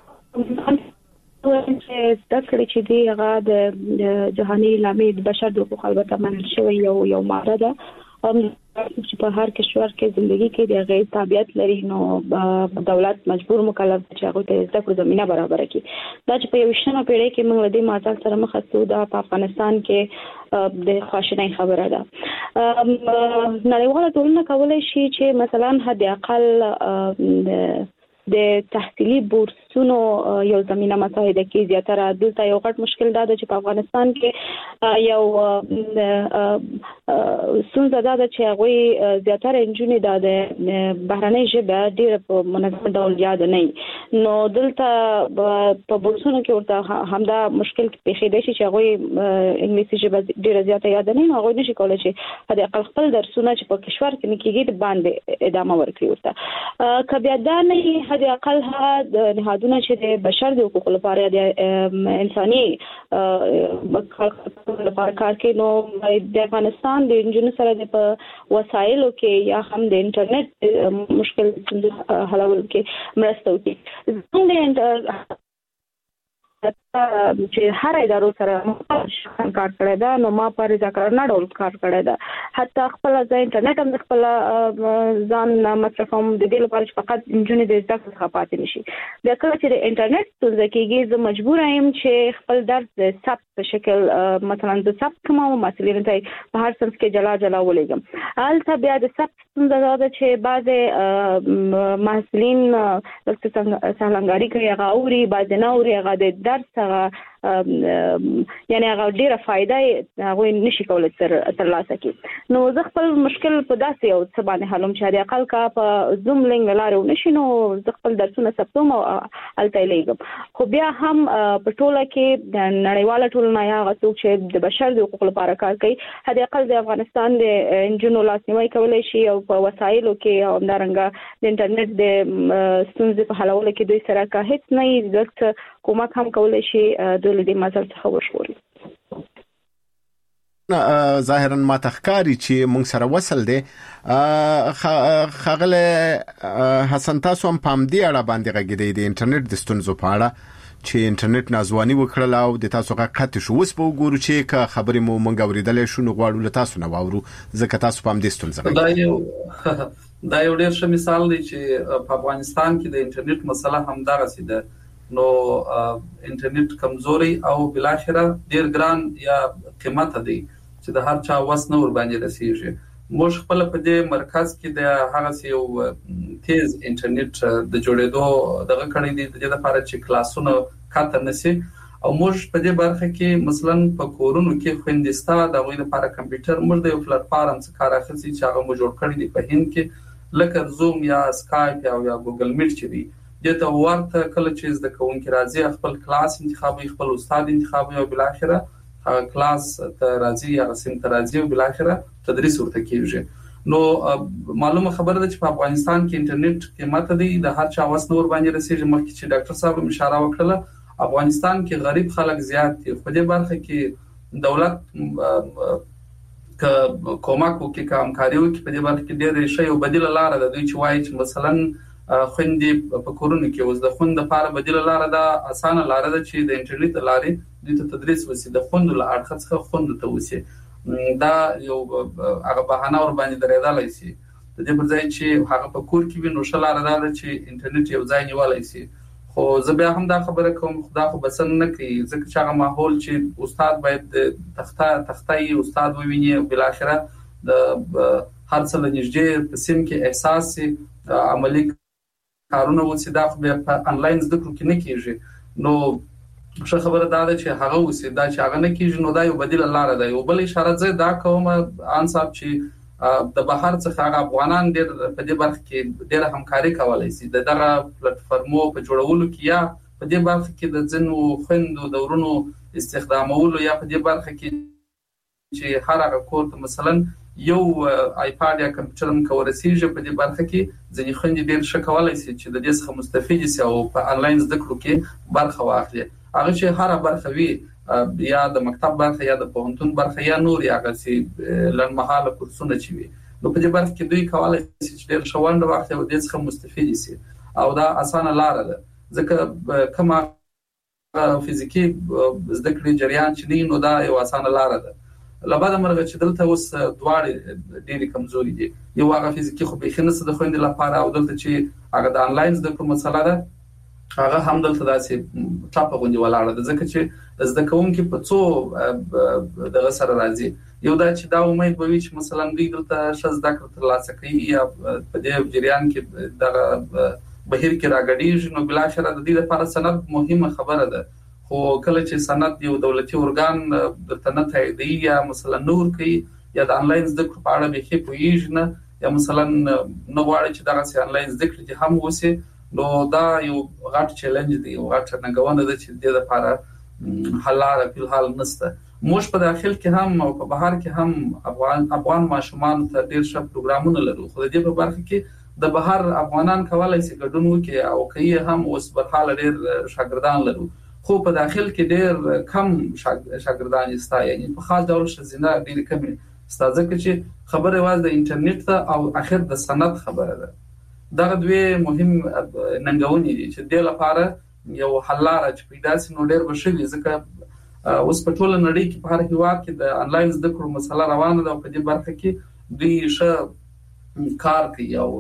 [SPEAKER 5] چې ذکر چې دی هغه د جهاني اعلامیه د بشر د حقوقو البته منل شوی یو یو ماده ده چې په هر کشور کې ژوندۍ کې د غیر تابعیت لري نو دولت مجبور مکلف چې هغه ته ذکر زمينه برابر کړي. دا چې په یوشنه پیړۍ کې موږ د ماځل سره مخ شو دا په افغانستان کې د خواشینۍ خبره ده. نړیواله ټولنه کولای شي چې مثلا حد اقل د تحصیلي بورسونو یو زمينه مساعده کې زیاتره دلته یو غټ مشکل دا چې په افغانستان کې یو څنګه دا چې هغه زیاتره انجونې د بهرنۍ ژبه ډېر په منظم ډول یاد نه نو دلته په بورسونو کې ورته همدا مشکل پیښې دی چې هغه انګلیسي ژبه ډېر زیاته یاد نه هغه نشي کولای چې د اقل خپل درسونه چې په کشور کې کېږي باندې ادامه ورکړي ورته کبیا دا نه د اقل ها د نهادونو چې د بشر د حقوقو لپاره د انساني لپاره کار کوي نو د افغانستان د انجونو سره د وسایلو کې یا هم د انټرنیټ مشکل حلول کې مرسته وکړي. څنګه چې هر ادارو سره کار کړی دا نو ما پر ذکر نه ډول کار کړی دا حتی خپل ځای انټرنیټ هم خپل ځان مصرفوم د دې لپاره چې فقط انجونې د ذکر څخه پاتې نشي. دا کله چې د انټرنیټ څخه کېږي زه مجبور یم چې خپل درس د ثبت په شکل مثلا د ثبت کوم مسلې ته په هر څنګه کې جلا جلا ولېږم. البته بیا د ثبت څنګه دا چې بعض محصلین څنګهګاری کوي هغه اوري بعض نه اوري هغه د درس هغه یعنی هغه ډیره فائدې هغه نشي کولای تر لاسه کړي. نو زه خپل مشکل په داسې یو څه باندې حلوم چې د اقل کا په زوم لینګ لارو نشي نو زه خپل درسونه ثبتوم او الته لګم. خو بیا هم په ټوله کې د نړیواله ټولنه یا غوښتل چې د بشر د حقوقو لپاره کار کوي د اقل د افغانستان د انجونو لاسنیوي کولای شي او په وسایلو کې او همدارنګه د انټرنیټ د ستونزې په حلولو کې دوی سره کا هیڅ نه ځکه کومک هم کولای شي د دې مزل څخه وشوري.
[SPEAKER 3] ظاهرا ما تخکاری چې مونږ سره وصل دي خغله حسن تاسو هم پام دی اړه باندې غږیدې د انټرنیټ د ستونزو په اړه چې انټرنیټ نازوانی وکړل او د تاسو غاقت شو وس په ګورو چې کا خبرې مو مونږ اوریدلې شو نو غواړو له تاسو نه واورو ځکه تاسو پام دي ستونزه
[SPEAKER 6] دا یو دا یو ډېر ښه مثال دی چې په افغانستان کې د انټرنیټ مسله هم دا رسیده نو انټرنیټ کمزوري او بل اخره ډیر ګران یا قیمت دی چې د هر چا وس نه ور باندې رسیږي. موږ خپل په دې مرکز کې د هغه یو تیز انټرنیټ د جوړېدو دغه کړی دی د لپاره چې کلاسونه کاته نشي او موږ په دې برخه کې مثلا په کورونو کې خوندستا د غوښنې لپاره کمپیوټر موږ د یو پلیټ فارم څخه کار اخلي چې هغه موږ جوړ کړی دی په هند کې لکه زوم یا اسکایپ او یا ګوګل میټ چې دی دته ورته کله چې د کوونکی راځي خپل کلاس انتخابي خپل استاد انتخابي او بل اخره کلاس ته راځي یا سیم ته راځي او بل اخره تدریس ورته کیږي. نو معلومه خبره ده چې په افغانستان کې انټرنیټ قیمت دی د هر چا وس نور باندې رسیږي. مخکې چې ډاکټر صاحب اشاره وکړه افغانستان کې غریب خلک زیات دي خو دې برخه کې دولت ک کومک وکي کوم کاریو کې په دې برخه کې ډېر شی او بدیل لار ده دوی چې وایي چې مثلا خوندې په کورونو کې اوس د خوند لپاره بدیل لار ده اسانه لار ده چې د انټرنیټ لارې د تدریس وسی د خوند له اړخ څخه خوند ته وسی دا یو هغه بهانه ور باندې درېدلای شي د دې پر ځای چې هغه په کور کې وي نو شل لار ده چې انټرنیټ یو ځای نیولای شي. خو زه بیا هم دا خبره کوم خدا خو بسن نه کوي ځکه چې هغه ماحول چې استاد باید تخته تختای استاد وویني بل اخره د هر څه لنیږي په سیم کې احساس عملی کارونه وسی دا خو په انلاین زده کړو کې نه کیږي نو څه خبره دا ده چې هغه وسی دا چې هغه نه کیږي نو دا یو بدیل لار ده یو بل اشاره زه دا کوم ان صاحب چې د بهر څخه هغه افغانان ډېر په دې برخه کې ډېر همکاري کولای شي د دغه پلیټفارمو په جوړولو کې یا په دې برخه کې د ځنو خويندو دورونو استخدامولو یا په دې برخه کې چې هر هغه کور ته مثلا یو آیپاد یا کمپیوټر هم کورسیږي په دې برخه کې ځینې خويندې ډېر ښه کولای شي چې د دې څخه مستفید شي او په انلاین زده کړو کې برخه واخلي هغه چې هر برخه وي یا د مکتب برخه یا د پوهنتون برخه یا نور یا غسي لنمحاله کورسونه چي وي نو په دې برخه کې دوی کولای شي چې ډېر شوند وخت او د څخه مستفید شي او دا اسانه لار ده ځکه کما فزیکی زده کړې جریان چې نه نو دا یو اسانه لار ده لبعد مرغه چې دلته اوس دواړه ډېری کمزوري دي یو هغه فزیکی خو به خنه د خويند لپاره او دلته چې هغه د انلاین زده کړو مسله ده هغه هم دلته داسې ټاپه غونډه ولاړه ده ځکه چې زده کوونکي په څو دغه سره راځي یو دا چې دا امید به وي چې مثلا دوی دلته ښه زده کړه ترلاسه کوي یا په دې جریان کې دغه بهیر کې راګډیږي نو بل اخر د دې لپاره سند مهمه خبره ده خو کله چې سند یو دولتي ارګان د تنه تایید یا مثلا نور کوي یا د انلاین زده کړو په اړه به کې پویږي نه یا مثلا نو غواړي چې دغه انلاین زده کړې هم وسی نو دا یو غټ چیلنج دی یو غټ ننګونه ده چې د دې لپاره حل لاره په حال نشته موږ په داخل کې هم او په بهر کې هم افغان افغان ماشومان ته ډېر ښه پروګرامونه لرو خو د دې په برخه کې د بهر افغانان کولای شي ګډون وکړي او کوي هم اوس په حال ډېر شاګردان لرو خو په داخل کې ډېر کم شاګردان استا یعنی په خاص ډول شزینه ډېر کم استاد ځکه چې خبره واز د انټرنیټ ته او اخر د سند خبره ده دا دوی مهم ننګونې دي چې د لپاره یو حل لاره چې پیدا سي نو ډېر بشوي ځکه اوس په ټوله نړۍ کې په هر هیواد کې د انلاین زده کړو مسله روانه ده او په دې برخه کې دوی ښه کار کوي او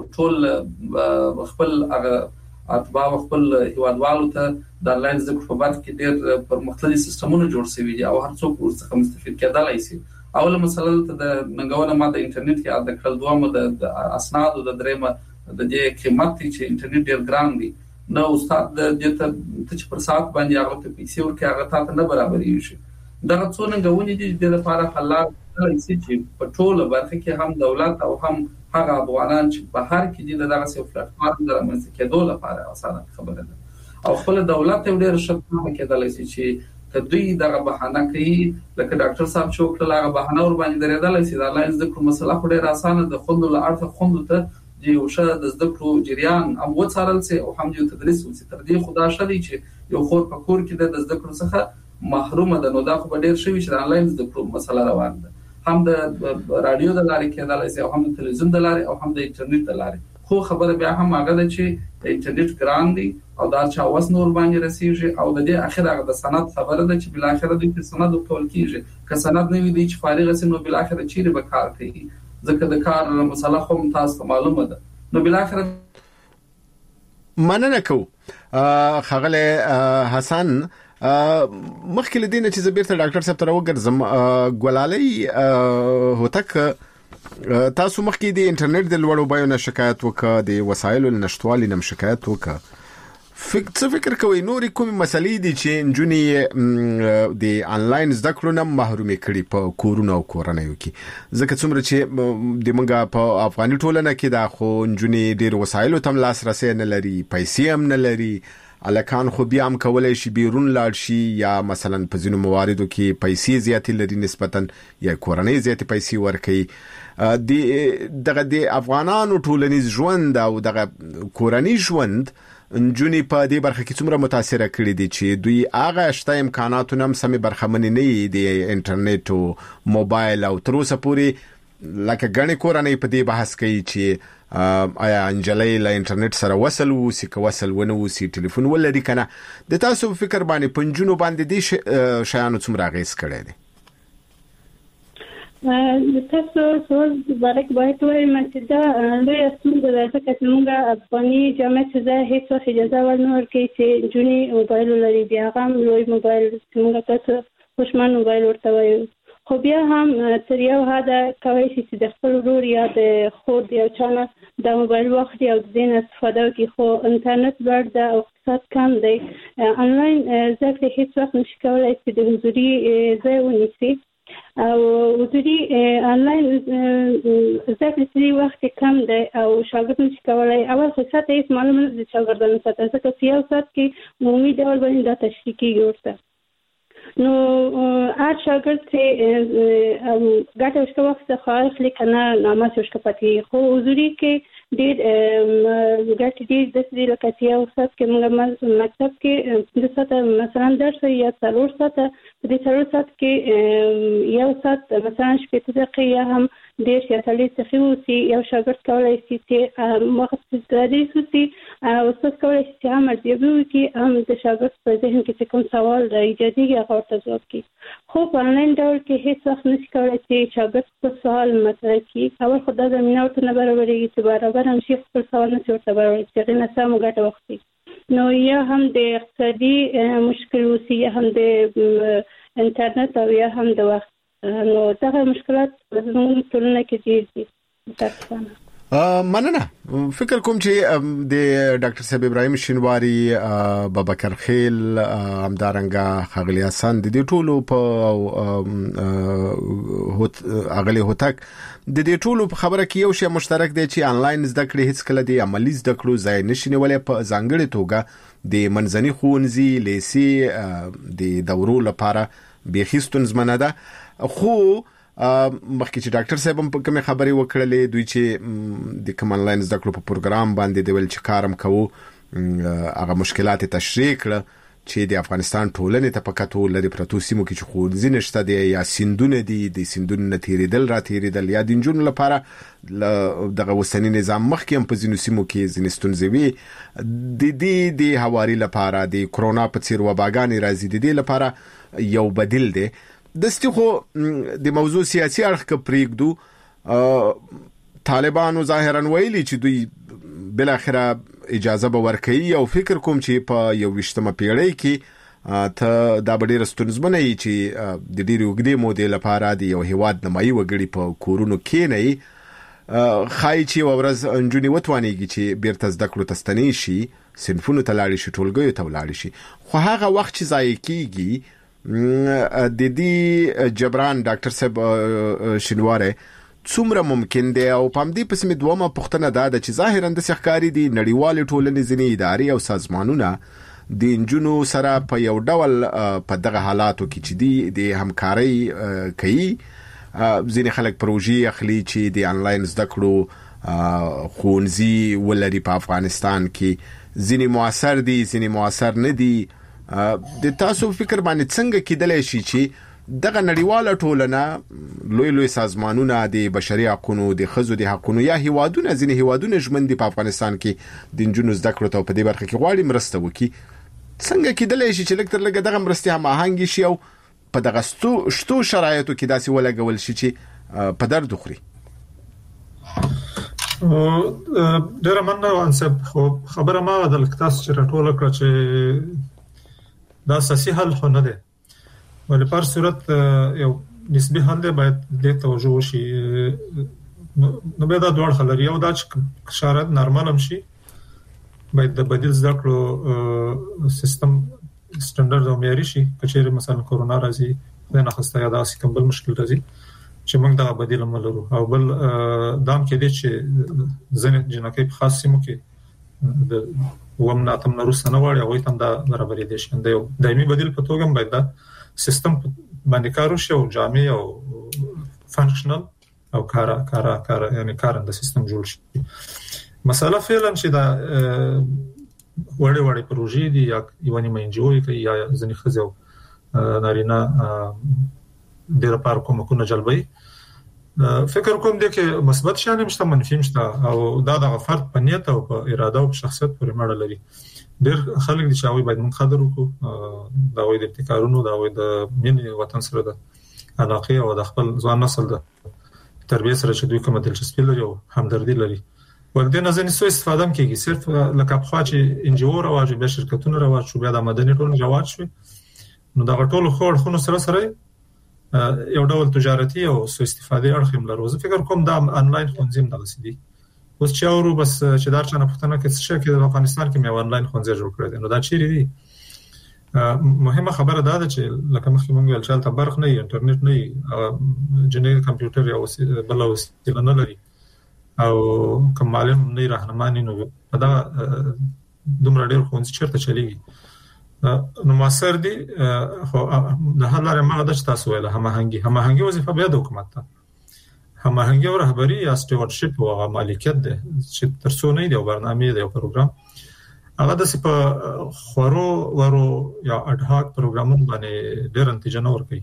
[SPEAKER 6] ټول خپل هغه اتباع خپل هیوادوالو ته د انلاین زده کړو په برخه کې ډېر پرمختللي سیستمونه جوړ شوي دي او هر څوک ورڅخه مستفید کېدلای شي اوله مسله د ننګونه ما د انټرنیټ کې د کړل دوه د اسناد او د درېمه د دې قیمت چې انټرنیټ ډېر ګران دی نو استاد د دې ته چې پر سات باندې هغه ته پیسې ورکړي هغه ته نه برابرې شي دا څو ننګونې دي د لپاره حل لاره چې په ټوله برخه کې هم دولت او هم هغه افغانان چې په هر کې دي دغه څو پلیټفارم درمنځ کې دوه لپاره اسانه خبره ده او خپل دولت یو ډېر شته کېدلای شي چې کدوې دغه بهانه کوي لکه ډاکټر صاحب چې وکړه هغه بهانه ور باندې درېدلای شي د انلاین زده کړو مسله خو ډېر اسانه ده خوند له اړخه خوند ته دی او شه د زده کړو جریان هم وڅارل سي او هم یو تدریس وسی تر دې خدا شدي چې یو خور په کور کې د زده کړو څخه محروم ده نو دا خو ډېر شوی چې انلاین زده کړو مسله روان ده هم د رادیو د لارې کېدلای شي او هم د تلویزیون د لارې او هم د انټرنیټ د لارې خو خبره بیا هم هغه ده چې د انټرنیټ ګران دی او دا چې اوس نور باندې رسیږي او د دې اخر هغه د سند خبره ده چې بل اخر د سند ټول کیږي که سند نه وي دی چې فارغ سي نو بل اخر چیرې به کار کوي ځکه د کار مسله خو تاسو معلومه ده نو بل اخر
[SPEAKER 3] مننه کو خغله حسن مخکې لدینه چې زبیرته ډاکټر صاحب تر وګرځم ګلالي هوتک تاسو مخکې د انټرنیټ د لوړو بیو نه شکایت وکړه د وسایلو نشټوالي نه شکایت وکړه څه فکر کوئ نورې کومې مسلې دي چې نجونې د انلاین زده کړو نه محرومې کړي په کورونو او کورنیو کې ځکه څومره چې د موږ په افغاني ټولنه کې دا خو نجونې ډېر وسایلو ته لاسرسی نه لري پیسې هم نه لري الکان خو بیا هم کولای شي بیرون لاړ شي یا مثلا په ځینو مواردو کې پیسې زیاتې لري نسبتا یا کورنۍ زیاتې پیسې ورکوي د دغه د افغانانو ټولنیز ژوند او دغه کورنۍ ژوند نجونې په دې برخه کې څومره متاثره کړي دي چې دوی هغه شته امکاناتونه هم سمې برخمنې نه دي د انټرنیټ او موبایل او تر اوسه پورې لکه ګڼې کورنۍ په دې بحث کوي چې آیا انجلۍ له انټرنیټ سره وصل ووسي که وصل ونه ووسي ټلیفون ولري که نه د تاسو په فکر باندې په نجونو باندې دې شیانو څومره اغېز کړی دی
[SPEAKER 7] تاسو سوال برک باید وایم چې دا لوی ستونزه ده چې موږ افغاني جامعه ته هیڅ وخت اجازه ورنور کوي چې جونی موبایل لري بیا هم لوی موبایل موږ تاسو خوشمن موبایل ورته وایو خو بیا هم تر یو حده کوي چې د خپل ورور یا د خور یا چانه د موبایل وخت یا د دین استفاده کوي خو انټرنیټ ورډ د اقتصاد کم دی انلاین زده هیڅ وخت نشي کولای چې د حضوري ځای ونیسي او حضوري انلاین زده کړې وخت کم دی او شاګرد نشي کولای اول خو ساته هیڅ معلومات د شاګردانو سره ځکه چې یو سات کې عمومي ډول باندې دا تشریح کیږي ورته نو هر شاګرد چې ګټه وشته وخت خالص لیکنه نامه وشته پاتې خو حضوري کې ډېر ګټه دې د دې لکه چې یو سات کې موږ مکتب کې د سات مثلا درس یا څلور سات په دې څلور سات کې یو سات مثلا شپږ دقیقې یا هم ډېر یا څلور دقیقې وسی یو شاګرد کولای شي چې وخت تدریس وسی او استاد کولای شي چې هم ارزیابي وکړي هم د شاګرد په ذهن کې کوم سوال راځي هغه ورته ځواب کړي خو په انلاین ډول کې هیڅ وخت نشي کولای چې شاګرد په سوال مطرح کړي اول خو دا زمينه ورته نه برابرېږي چې برابر هم شي خپل سوال نه ورته برابرېږي چې نه سمو ګټه وخت نو یا هم د اقتصادي مشکل وسی یا هم د انټرنیټ او یا هم د وخت نو دا مشکلات زموږ ټولنه کې دي تاسو
[SPEAKER 3] مننه فکر کوم چې د ډاکټر صاحب ابراهيم شینواری بابکر خیل همدارنګه خغلی حسن د دې ټولو په هوت اغلی هوتک د دې ټولو په خبره کې یو شی مشترک دی چې انلاین زده کړې هیڅ کله د عملی زده کړو ځای نشي نیولې په ځانګړي توګه د منځني ښوونځي لیسي د دورو لپاره بيخيستون زمنه ده خو مخکې چې ډاکټر صاحب هم کومه خبري وکړلې دوی چې د کوم انلاین زده کړو په پروګرام باندې د ول چې کارم کوو هغه مشکلات تشریح کړ چې د افغانستان ټولنې ته پکاتو لري پروتو سیمو کې چې خو نشته دی یا سندونه دي د سندونو نتیریدل را تیریدل یا د جنونو لپاره دغه وسنی نظام مخکې هم په ځینو سیمو کې ځینستون زوی د دې د حواري لپاره د کرونا په څیر وباګانی راځي د دې لپاره یو بدیل دی دستي خو د موضوع سیاسي اړخ کې پریږدو طالبانو ظاهرا ویلي چې دوی بل اخره اجازه به ورکړي او فکر کوم چې په یو وشتمه پیړۍ کې ته دا ډېر ستونزمنه وي چې د ډېر وګړي مودې لپاره د یو هیواد نمایي وګړي په کورونو کې نه خای چې ورځ انجونی وتوانيږي چې بیرته زده کړو تستنی شي صنفونو ته لاړ شي ټولګیو ته لاړ شي خو هغه وخت چې ځای کیږي د دې جبران ډاکټر صاحب شینواره څومره ممکن دی او پام دې پس مې دومره پښتنه ده چې ظاهرا د سحکاری دي نړیوال ټولنې ځینې ادارې او سازمانونه د انجونو سره په یو ډول په دغه حالاتو کې چې دي د همکاري کوي ځینې خلک پروژې اخلي چې د انلاین زده کړو خونځي ولري په افغانستان کې ځینې موثر دي ځینې موثر نه دي د تاسو فکر باندې څنګه کېدلی شي چې دغه نړیواله ټولنه لوی لوی سازمانونه د بشري حقوقو د خزو د حقوقو یا هیوادونه ځینې هیوادونه ژمن دي په افغانستان کې د انجونو زده کړو ته په دې برخه کې غواړي مرسته وکړي څنګه کېدلی شي چې لکه لکه دغه مرستې هم آهنګ شي او په دغه شتو شرایطو کې داسې ولګول شي چې په درد خوري
[SPEAKER 4] ډېر مننه وانسب خو خبره ما د لکتاس چې راټول کړ چې دا اساسي حل خو نه دی ولې په صورت یو نسبی حل دی باید د توجه وشي نو به دا ډول حل یو دا چې شرایط نارمل هم شي باید د بدیل زده کړو سیستم سټانډرډ او معیاري شي کچېره مثلا کورونا راځي د نخسته یا داسې کوم بل مشکل راځي چې موږ دا بدیل عملو او بل دام کې دي چې ځنه جنکې په خاص سیمو کې د ومنه تم نورسته نه وړي او تم دا برابرې دي چې د یو دایمي بدیل په توګه باید دا سیستم باندې کار وشي او جامع او فنکشنل او کارا کارا کارا یعنی کارنده سیستم جوړ شي مساله فعلا چې دا وړي وړي پروژې دي یا یواني منجوي کوي یا ځنې خزو نارینه ډېر پار کوم کو نه جلبي فکر کوم دي چې مثبت شان مشته منفي مشته او دا د فرد په نیت او په اراده او په شخصیت پورې مړ لري ډېر خلک دي چې هغه باید من قدر وکړو دا وایي د ابتکارونو دا وایي د مين وطن سره د علاقه او د خپل ځوان نسل د تربیه سره چې دوی کومه دلچسپي لري او همدردي لري. ولدي نه ځنې سو استفاده هم کیږي، صرف لکه په خوا چې ان جی او رواج به شرکتونه رواج شو، بیا د مدني ټولنې رواج شو، نو دا ټول خو اړخونو سره سره یو ډول تجارتي او سو استفاده اړخ هم لري. زه فکر کوم دا انلاین خونځیم دغه دي. اوس چې اورو بس چې دار چانه پښتنه کې څه کې د افغانستان کې مې انلاین خونځې جوړ کړی، نو دا چیرې دي؟ مهمه خبره دا ده چې لکه مخکې مونږ ویل چې تل برق نه وي، انټرنیټ نه وي، جنې کمپیوټر یا بل وسیله نه لري او کوم معلم نه راهنمای نه وي، په دا دومره ډېر خونځې چیرته چلیږي؟ نو مؤثر دي خو د هر لارې ما د تاسو ویل هماهنګي هماهنګي وظیفه بیا د حکومت ته، هماهنګي او رهبری یا سټیوارډشپ او مالکیت ده چې ترڅو نه دی او برنامه دی او پروګرام هغه د سپ خورو ورو یا اډهاک پروګرامونه باندې ډېر نتیجه نه ورکړي.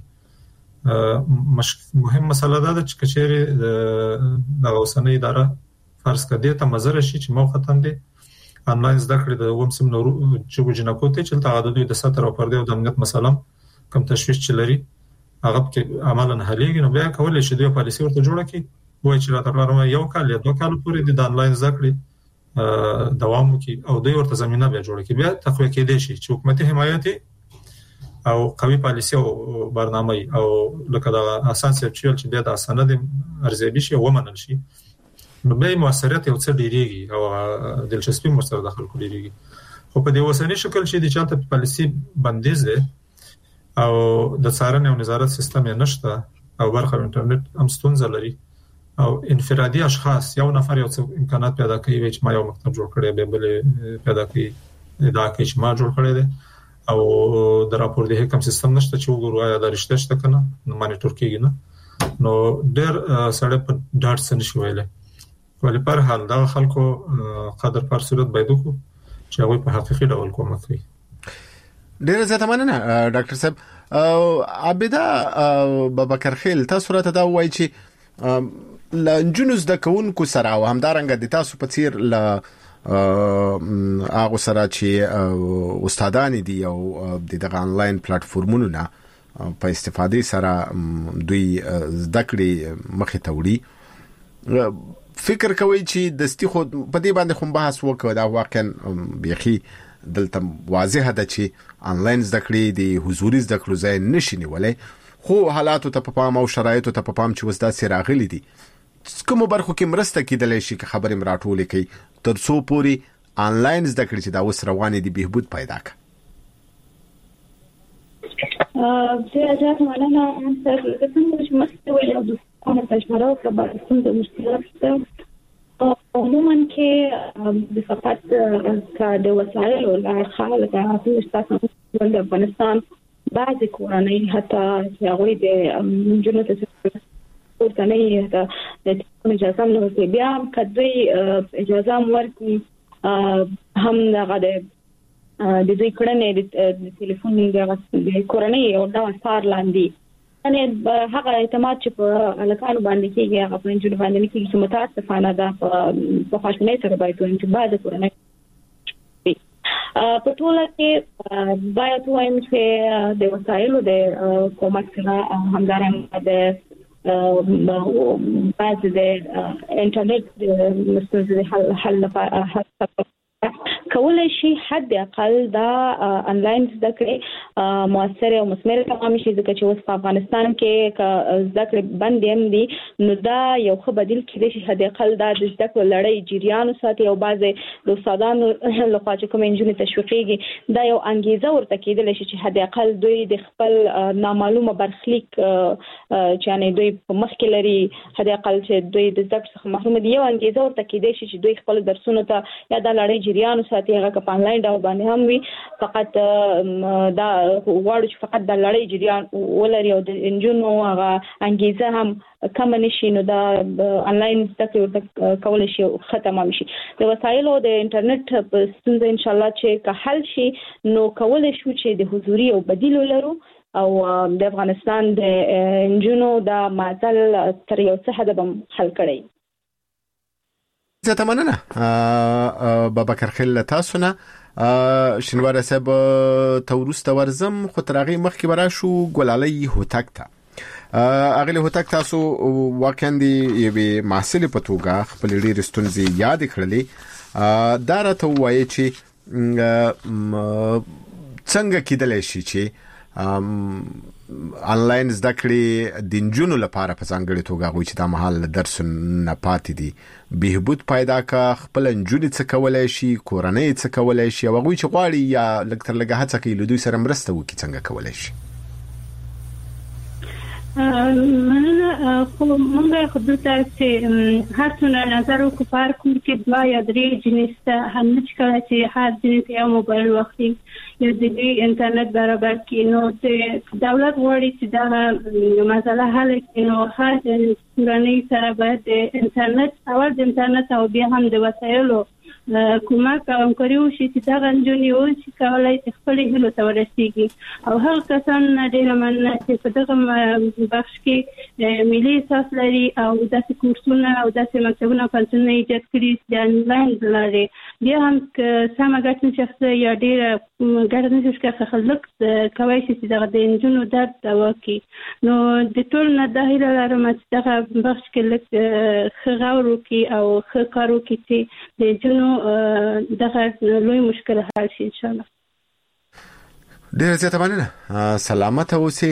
[SPEAKER 4] مهم مسله ده چې کچېره د اوسنۍ اداره فرض کړي ته مزر شي چې موخه دي انلاین زده کړې د ووم سم نورو چې جنکو ته چې تعدد د ستر او پردې او د امنیت مسله کم تشویش چلري هغه کې عملاً حلېږي. نو بیا کولای شي د پالیسي ورته جوړه کړي وای چې راته یو کال یا دوه کال پورې د انلاین زده کړې دوام وکړي او دوی ورته زمينه بیا جوړه کړي، بیا تقویه کېدې شي چې حکومتي حمایت او قوي پالیسي او برنامه او لکه دا اساس چې بیا د اسناد ارزیابي شي او منل شي، نو به موثریت یو څه ډیریږي او دلچسپي مرسته د خلکو ډیریږي. خو په دې وسنی شکل چې د چاته پالیسي بندیز ده او د څارنې او نظارت سیستم یې نشته او برخه انټرنیټ هم ستونزه لري او انفرادي اشخاص یو نفر یو څه امکانات پیدا کوي چې ما یو مکتب جوړ کړی به بل پیدا کوي دا کې چې ما جوړ کړی دی او د راپور دی کوم سیستم نشته چې وګورو آیا دا رښتیا شته کنه، نو مانیټور کیږي نه، نو ډېر سړی په ډاټ سن شي ویلې. ولې پر حال دا خلکو قدر پر صورت باید کو چې هغه په حقیقي ډول کومک کوي.
[SPEAKER 3] ډېر زیاته مننه ډاکټر صاحب. عابده بابکر خیل، تاسو راته دا وایي چې لنجونز د کونکو سره او همدارنګه د تاسو په څیر ل هغه سره چې استادان دي او د دغه انلاین پلیټفارمونو نه په استفادې سره دوی زده کړې مخې ته وړي، فکر کوي چې د ستې خو په دې باندې خو بحث وکړو دا واقعا بيخي دلته واضح ده چې انلاین زده کړې د حضوري زده کړو ځای نشي نیولای، خو حالاتو ته په پام او شرایطو ته په پام چې وسدا سي راغلي دي کوم برخو کې مرسته کېدلای شي چې خبرې مراتولې کوي تر څو پوري انلاین زده کړې چې دا اوس روانې دي بهبود پیدا کړي.
[SPEAKER 5] ا زه اجازه مننه ان تر څنګه چې مستوي او د کومه تجربه او خبره څنګه مشکلات عموما کې د فقط د وسایل او لارښوونې د افغانستان د افغانستان بعضی کورنۍ حتی هغه د جنونو ته ورته ته د اجازه نه ورته بیا کدی اجازه ورکړي هم دغه د دوی کړنې د ټلیفون د کورنۍ او د اثر لاندې ان هغه اعتماد چې په الکانو باندې کېږي هغه په انجن باندې کېږي چې متاسفانه دا په خاصنه سره باید چې بعد کورنۍ په ټوله کې باید وایم چې د وسایلو د کومک سره همدارنګه د بعض د انټرنیټ مستلزم حل حل لپاره کولای شي حد اقل دا انلاین زده کړې موثر او مثمر تمام شي، ځکه چې اوس په افغانستان کې زده کړې بند هم دي، نو دا یو ښه بدیل کېدای شي حد اقل دا د زده کړې لړۍ جریان وساتي او بعض د استادانو لخوا چې کوم انجونې تشویقيږي دا یو انګیزه ورته کېدلی شي چې حد اقل دوی د خپل نامعلومه برخلیک چې یعنی دوی په مخ کې لري حد اقل چې دوی د زده کړې څخه محروم دي، یو انګیزه ورته کېدای شي چې دوی خپل درسونو ته یا د لړۍ جریان ساتي هغه په انلاین ډول باندې هم وي، فقط دا وړو چې فقط د لړۍ جریان ولري او د انجونو هغه انګیزه هم کم نشي، نو دا انلاین زده کړې کولای شي ختمه شي. د وسایلو د انټرنیټ په ستونزه ان شاء الله چې که حل شي نو کولای شو چې د حضوري او بدیل لرو او د افغانستان د انجونو د معزل تر یو څه حد به حل کړي.
[SPEAKER 3] زه تمننه بابکر خیل تاسو نه شنوار صاحب تورست ورزم خو ترغه مخکې برا شو ګلالي هوتک ته اغلی هوتک تاسو واقعا دی یوه محصل په توګه خپل ډېرې ستونزې یاد کړلې دا راته وایي چې څنګه کېدلی شي چې آنلاین زده کړې د نجونو لپاره په ځانګړې توګه هغوی چې دا مهال درس نه پاتې دي بهبود پیدا کا خپل نجونې څه کولای شي کورنۍ څه کولای شي او هغوی چې غواړي یا لږ تر لږه هڅه کوي له دوی سره مرسته وکړي څنګه کولای شي
[SPEAKER 7] مننه خو موږ خو دلته چې هر څونه نظر وکړو په هر کور کې دوه یا درې جنس ته هم نه کړی چې هر جنس یو موبایل واخلي یا د دې انټرنیټ برابر کړي نو د دولت غواړي چې دا مسله حل کړي نو هر کورنۍ سره باید د انټرنیټ اول د انټرنیټ او بیا هم د وسایلو کومک او همکاري وشي چې دا نجونې وشي کولای چې خپل هیلو ته ورسیږي او هغه کسان ډېر مننه چې په دغه بخش کې ملي احساس لري او داسې کورسونه او داسې مکتبونه پوهنتونونه ایجاد کړي چې د انلاین لري بیا هم سمه ګټه شخصي یا ډېره ګټه نشي خلک کوي چې دغه د نجونو درد دوا کړي نو د ټول نه د هیله لرم چې دغه بخش کې لږ ښه غور وکړي او ښه کار وکړي چې د نجونو دغه لوی مشکل حل شي ان شاء الله.
[SPEAKER 3] ډېر زیاته مننه سلامت اوسئ.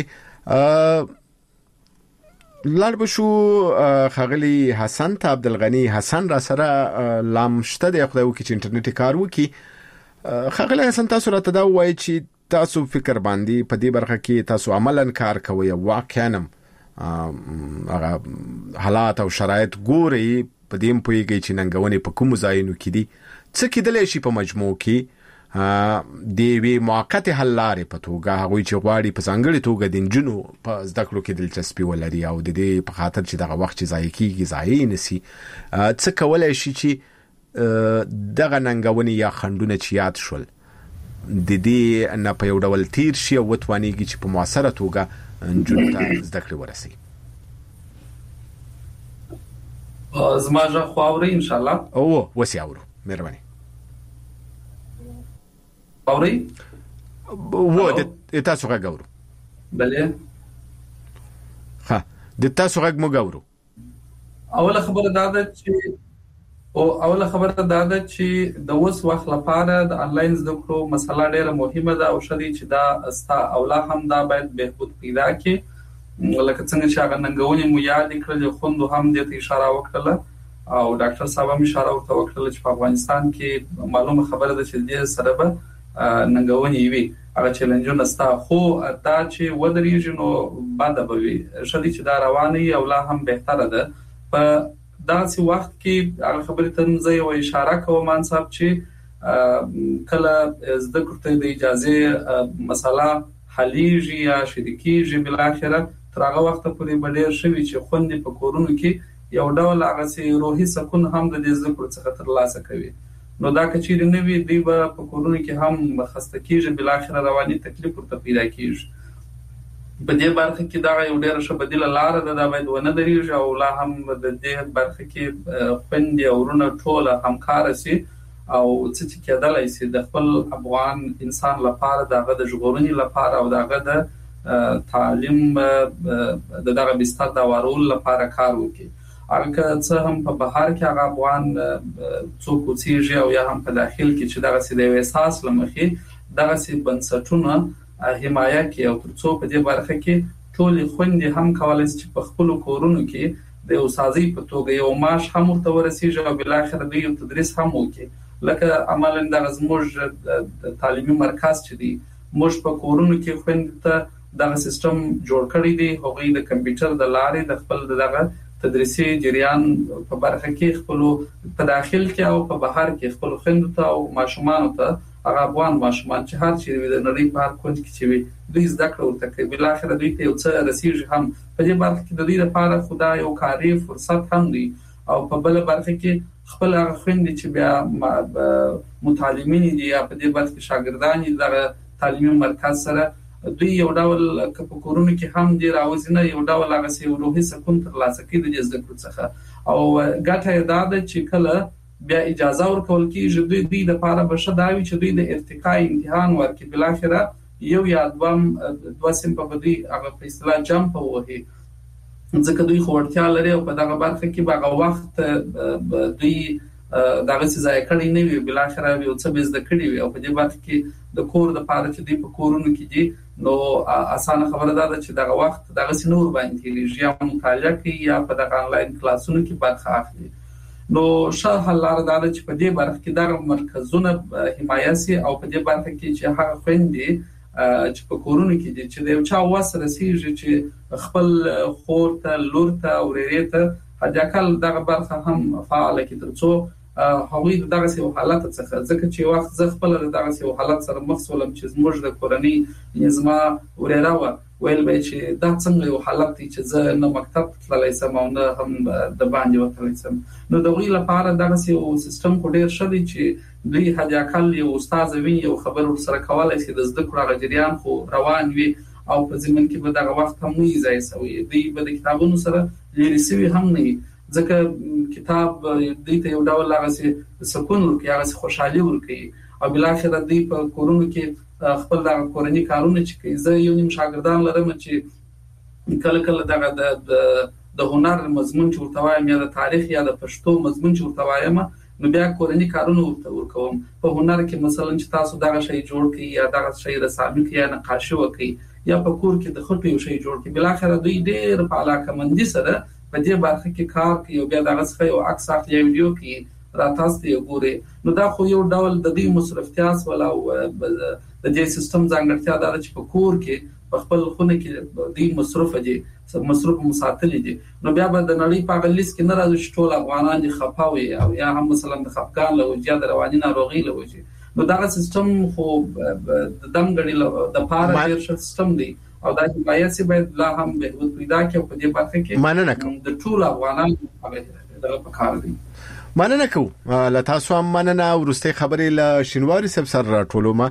[SPEAKER 3] لار بشو خغلی حسن ته عبدالغنی حسن را سره لام شته د خدای وکي چې انټرنیټ کار وکي. خغلی حسن تاسو راته دا وایي چې تاسو فکر باندې په دې برخه کې تاسو عملاً کار کوئ واقعاً هغه حالات او شرایط ګوري په دې پوهیږي چې ننګونې په کوم ځایونو کې دي څه کېدلی شي په مجموع کې د یوې موقتې حل لارې په توګه هغوی چې غواړي په ځانګړې توګه د نجونو په زده کړو کې دلچسپي ولري او د دې په خاطر چې دغه وخت چې ضایع کېږي ضایع نه سي څه کولی شي چې دغه ننګونې یا خنډونه چې یاد شول د دې نه په یو ډول تیر شي او وتوانېږي چې په مؤثره توګه نجونو ته زده کړې ورسوي.
[SPEAKER 6] زما ژغ خو اورئ انشاءالله؟
[SPEAKER 3] او وسې اورو مهرباني
[SPEAKER 6] اورئ؟
[SPEAKER 3] و د تاسو غږ اورو.
[SPEAKER 6] بلې
[SPEAKER 3] ښه د تاسو غږ موږ اورو.
[SPEAKER 6] اوله خبره دا ده چې او اوله خبره دا ده چې د اوس وخت لپاره د انلاین زده کړو مسله ډېره مهمه ده او شدي چې دا ستا اوله هم دا باید بهبود پیدا کړي لکه څنګه چې هغه ننګونې مو یاد کړل خوندو هم دې ته اشاره وکړه او ډاکټر صاحب هم اشاره وکړه چې په افغانستان کې معلومه خبره ده چې دې سره به ننګونې وي هغه چیلنجونه ستا خو دا چې ودرېږي نو بده به وي شدي چې دا رواني او لا هم بهتره ده په داسې وخت کې هغه خبرې ته زه یو اشاره کوم مان صاحب چې کله زده کړو ته د اجازه مسله حلیږي یا شریکیږي بل اخره تر هغه وخت پورې بډیر شوی چې خوندې په کورونو کې یو ډول هغه سي روحي سکون هم د دې ذکر څخه ترلاسه کوي نو دا کچېر نه وي دی په کورونو کې هم خسته کیږي بل اخره رواني تکلیف ورته پیدا کیږي په دې برخه کې دا یو ډېر ښه بدیله لار ده دا باید ونه درېږي او لا هم د دې برخه کې خوندې او ورونه ټول همکار سي او څه چې کېدلای شي د خپل افغان انسان لپاره دغه د ژغورنې لپاره او دغه د تعلیم د دغه بستر د وارول لپاره کار وکړي هغه څه هم په بهر کې هغه افغان څوک اوسېږي او یا هم په داخل کې چې دغه سي د احساس لمخې دغه سي بنسټونه حمایه کوي او ترڅو په دې برخه کې ټول خوندې هم کولای شي په خپل کورونو کې د استادۍ په توګه یو معاش هم ورته ورسیږي او بل اخر د یو تدریس هم وکړي لکه عملاً د زموږ تعلیمي مرکز چې دی موږ په کورونو کې خوند ته دغه سیستم جوړ کړی دی هغوی د کمپیوټر د لارې د خپل دغه تدریسي جریان په برخه کې خپل په داخل کې او په بهر کې خپل خوند ته او ماشومان ته هغه افغان ماشومان چې هر چیرې د نړۍ په هر کونج کې چې وي دوی زده کړه ورته کوي بل اخر دوی ته یو څه رسیږي هم په دې برخه کې د دوی لپاره خدای یو کاری فرصت هم دی او په بل برخه کې خپل هغه خويندې چې بیا متعلمین دي یا په دې برخه کې شاګردان دي د تعلیمي مرکز سره دوی یو ډول په کورونو کې هم دي راوځنه یو ډول هغه سي روحي سکون ترلاسه کوي د زده کړو څخه او ګټه دا ده چې کله بیا اجازه ورکول کیږي دوی دوی د لپاره بشه داوي چې دوی د ارتقا امتحان ورکړي بل اخره یو یا دوم دوه سیم په دوی هغه په اصطلاح جمپ وهي ځکه دوی خورتیا لري او په دغه برخه کې به وخت دوی دغه ځای کړی نه وي بل اخر یو څه بز د کړی وي او په دې برخه کې د کور د پاره چې دی په کورونو کې دي نو اسانه خبره ده چې دغه وخت دغه سنور باندې کېږي یا مطالعه کوي یا په دغه انلاین کلاسونو کې برخه اخلي نو شه حل لار ده چې په دې برخه کې دغه مرکزونه حمایت سي او په دې برخه کې چې هغه خويندې چې په کورونو کې دي چې یو چا وسره رسیږي چې خپل خور ته لور ته ورېره ته حداقل دغه برخه هم فعال کې ترڅو هغوی دغه سیو حالت څخه ځکه چې وخت ز خپل دغه سیو حالت سره مخ سولم چې زموږ د کورنۍ نظام ورېره و ویل به چې دا څنګه یو حالت دی چې زه نه مکتب تللی سم او نه هم د باندې وتلی سم نو د غوی لپاره دغه سیو سیستم کو ډیر شوی چې دوی حداقل یو استاد وي یو خبر سره کولای شي د زده کړو غجریان خو روان وي او په ځمن کې به دغه وخت هم وي ځای سوی دی به د کتابونو سره لري سوی هم نه ځکه کتاب دوی ته یو ډول هغه سکون ورکوي هغه خوشحالي ورکوي او بل اخر دوی په کورونو کې خپل د کورنۍ کارونه چې کوي زه یو نیم شاګردان لرم چې کله کله دغه د د هنر مضمون چې ورته وایم یا د تاریخ یا د پښتو مضمون چې ورته وایم نو بیا کورنۍ کارونه ورته ورکوم په هنر کې مثلا چې تاسو دغه شی جوړ کړئ یا دغه شی رسامي کړئ یا نقاشي وکړئ یا په کور کې د خټو یو شی جوړ کړئ بل اخر دوی ډېر په علاقه مندي سره په دې برخه کې کار کوي او بیا دغه څخه یو عکس اخلي یا ویډیو کې راتاس دی ګوري نو دا خو یو ډول د دې مصرفتیاس ولا د دې سیستم ځانګړتیا ده چې په کور کې په خپل خونه کې د دې مصرف دي مصرف مساتل دي نو بیا به د نړۍ په غلیس کې نه راځي چې ټول افغانان دي خپاوي او یا هم مثلا د خپګان له وجې د رواني ناروغي له وجې نو دا سیستم خو د دمګړي د پاره ډیر سیستم دی او دا حمایت سي باید لا هم بهبود پیدا کړي په دې برخه کې
[SPEAKER 3] مننه کوم
[SPEAKER 6] د ټول افغانانو دغه پکار دي
[SPEAKER 3] مننه کوم لا تاسو هم مننه ورسته خبرې ل شینواری صاحب سره ټولومه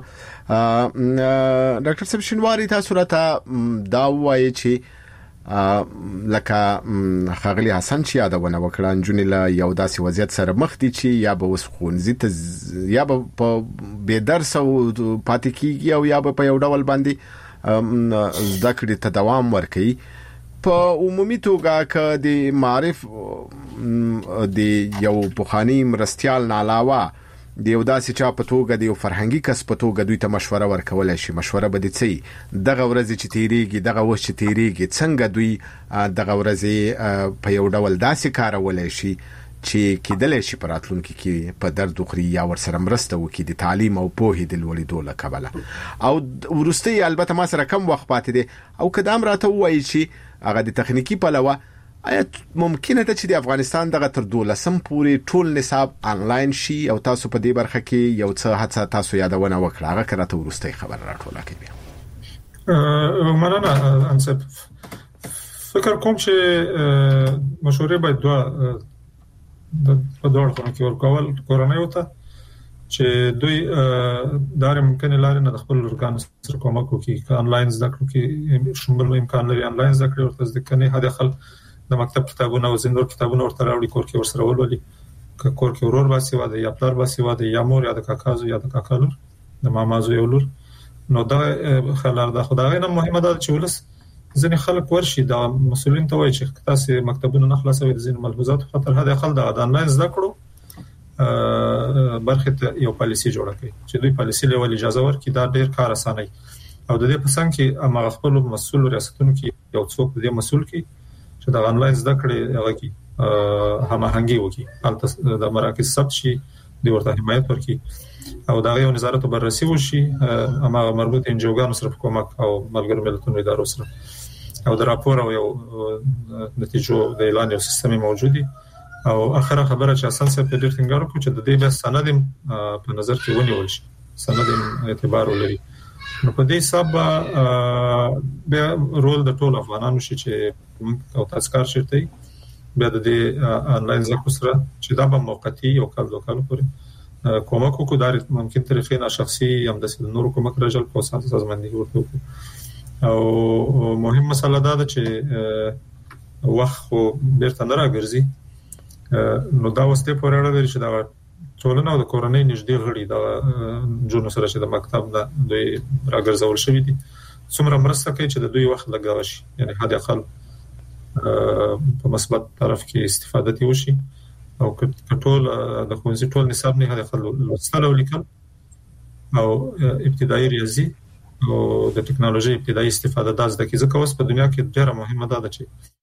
[SPEAKER 3] ډاکټر صاحب شینواری تاسو راته دا وایي چې لکه خغلی حسن چې یادونه وکړه انجونی له یو داسې وضعیت سره مخ دي چې یا به وسخونځي ته یا به په بے درس او پاتې کیږي او یا به په یو ډول باندې زده کړې ته دوام ورکړي په عمومي توګه که د معرف د یو پوخانی مرستيال نه علاوه د یو داسې چا په توګه د یو فرهنګي کس په توګه دوی ته مشوره ورکول شي مشوره به دي څه دغه ورځ چې تیریږي دغه وخت چې تیریږي څنګه دوی دغه ورځ په یو ډول داسې کارول شي چې کېدل شي په راتلونکي کې په درد خوري یا ورسره مرسته وکړي د تعلیم او پوهې د لوړېدو لپاره او ورسته البته ما سره کم وخت پاتې دي او کدام راته وایي چې هغه د تخنیکی پلوه آیا ممکنه ده چې د افغانستان دغه تر دولسم پورې ټول نصاب انلاین شي او تاسو په دې برخه کې یو څه هڅه تاسو یادونه وکړه هغه کراته ورسته خبر راټوله کوي
[SPEAKER 4] مننه انصب فکر کوم چې مشورې باید دوه د په دوړ کې ورکول کورنۍ وته چې دوی دار ممکن لاره نه خپل ورکان سره کومک کوي ک انلاین زده کړو کې شمول امکان لري انلاین زده کړو ورته ځکه نه هدا خل د مکتب کتابونه او زندور کتابونه ورته راوړي کور کې ورسره ولولي ک کور کې ورور باسي واده یا پلار باسي واده یا مور یا د کاکازو یا د کاکالور د مامازو یو لور نو دا خلل د خدای نه مهمه ده چې ولس ځنې خلک ورشي د مسولین ته وایي چې تاسو مکتبونه نه خلاصوي د ځین ملحوظات خاطر هدا خل د انلاین زده کړو برخه یو پالیسی جوړه کړي چې دوی پالیسی لیول اجازه ورکړي دا ډیر کار اسانه او د دې په څنګه کې امغه خپل مسؤل ریاستونو کې یو څوک دې مسؤل کې چې د انلاین زده کړې هغه کې هماهنګي وکړي البته د مراکز ثبت شي د ورته حمایت ورکړي او دا یو نظارت او بررسي وشي امغه مربوط انجوګانو سره کومک او ملګر ملتونو ادارو سره او د راپور او یو نتیجو د اعلان یو سیستم موجودي او اخره خبره چې اساس په ډیر څنګه کو چې د دې بس سند په نظر کې ونیول شي سند اعتبار ولري نو په دې سبب به رول د ټول افغانانو شي چې او تاسو کار شته بیا د دې انلاین زکو سره چې دا به موقتی او کال دوکال پورې کومک کو دار ممکن طریقې نه شخصي هم د نورو کومک راجل په سات سازماندهي ورته او مهم مسله دا ده چې وخت خو بیرته نه راګرځي نو دا وسته پورې اړه لري چې دا ټولنه او د کورنۍ نږدې غړي دا جون سره چې د مکتب نه دوی راګرځول شوی دي څومره مرسته کوي چې د دوی وخت لګاوي شي یعنی هدا خل په مثبت طرف کې استفاده دي وشي او کټول د ښوونځي ټول نصاب نه هغه لوستل او لیکل او ابتدایي ریاضي او د ټکنالوژي ابتدایي استفاده د زده کیږي. اوس په دنیا کې ډېره مهمه ده چې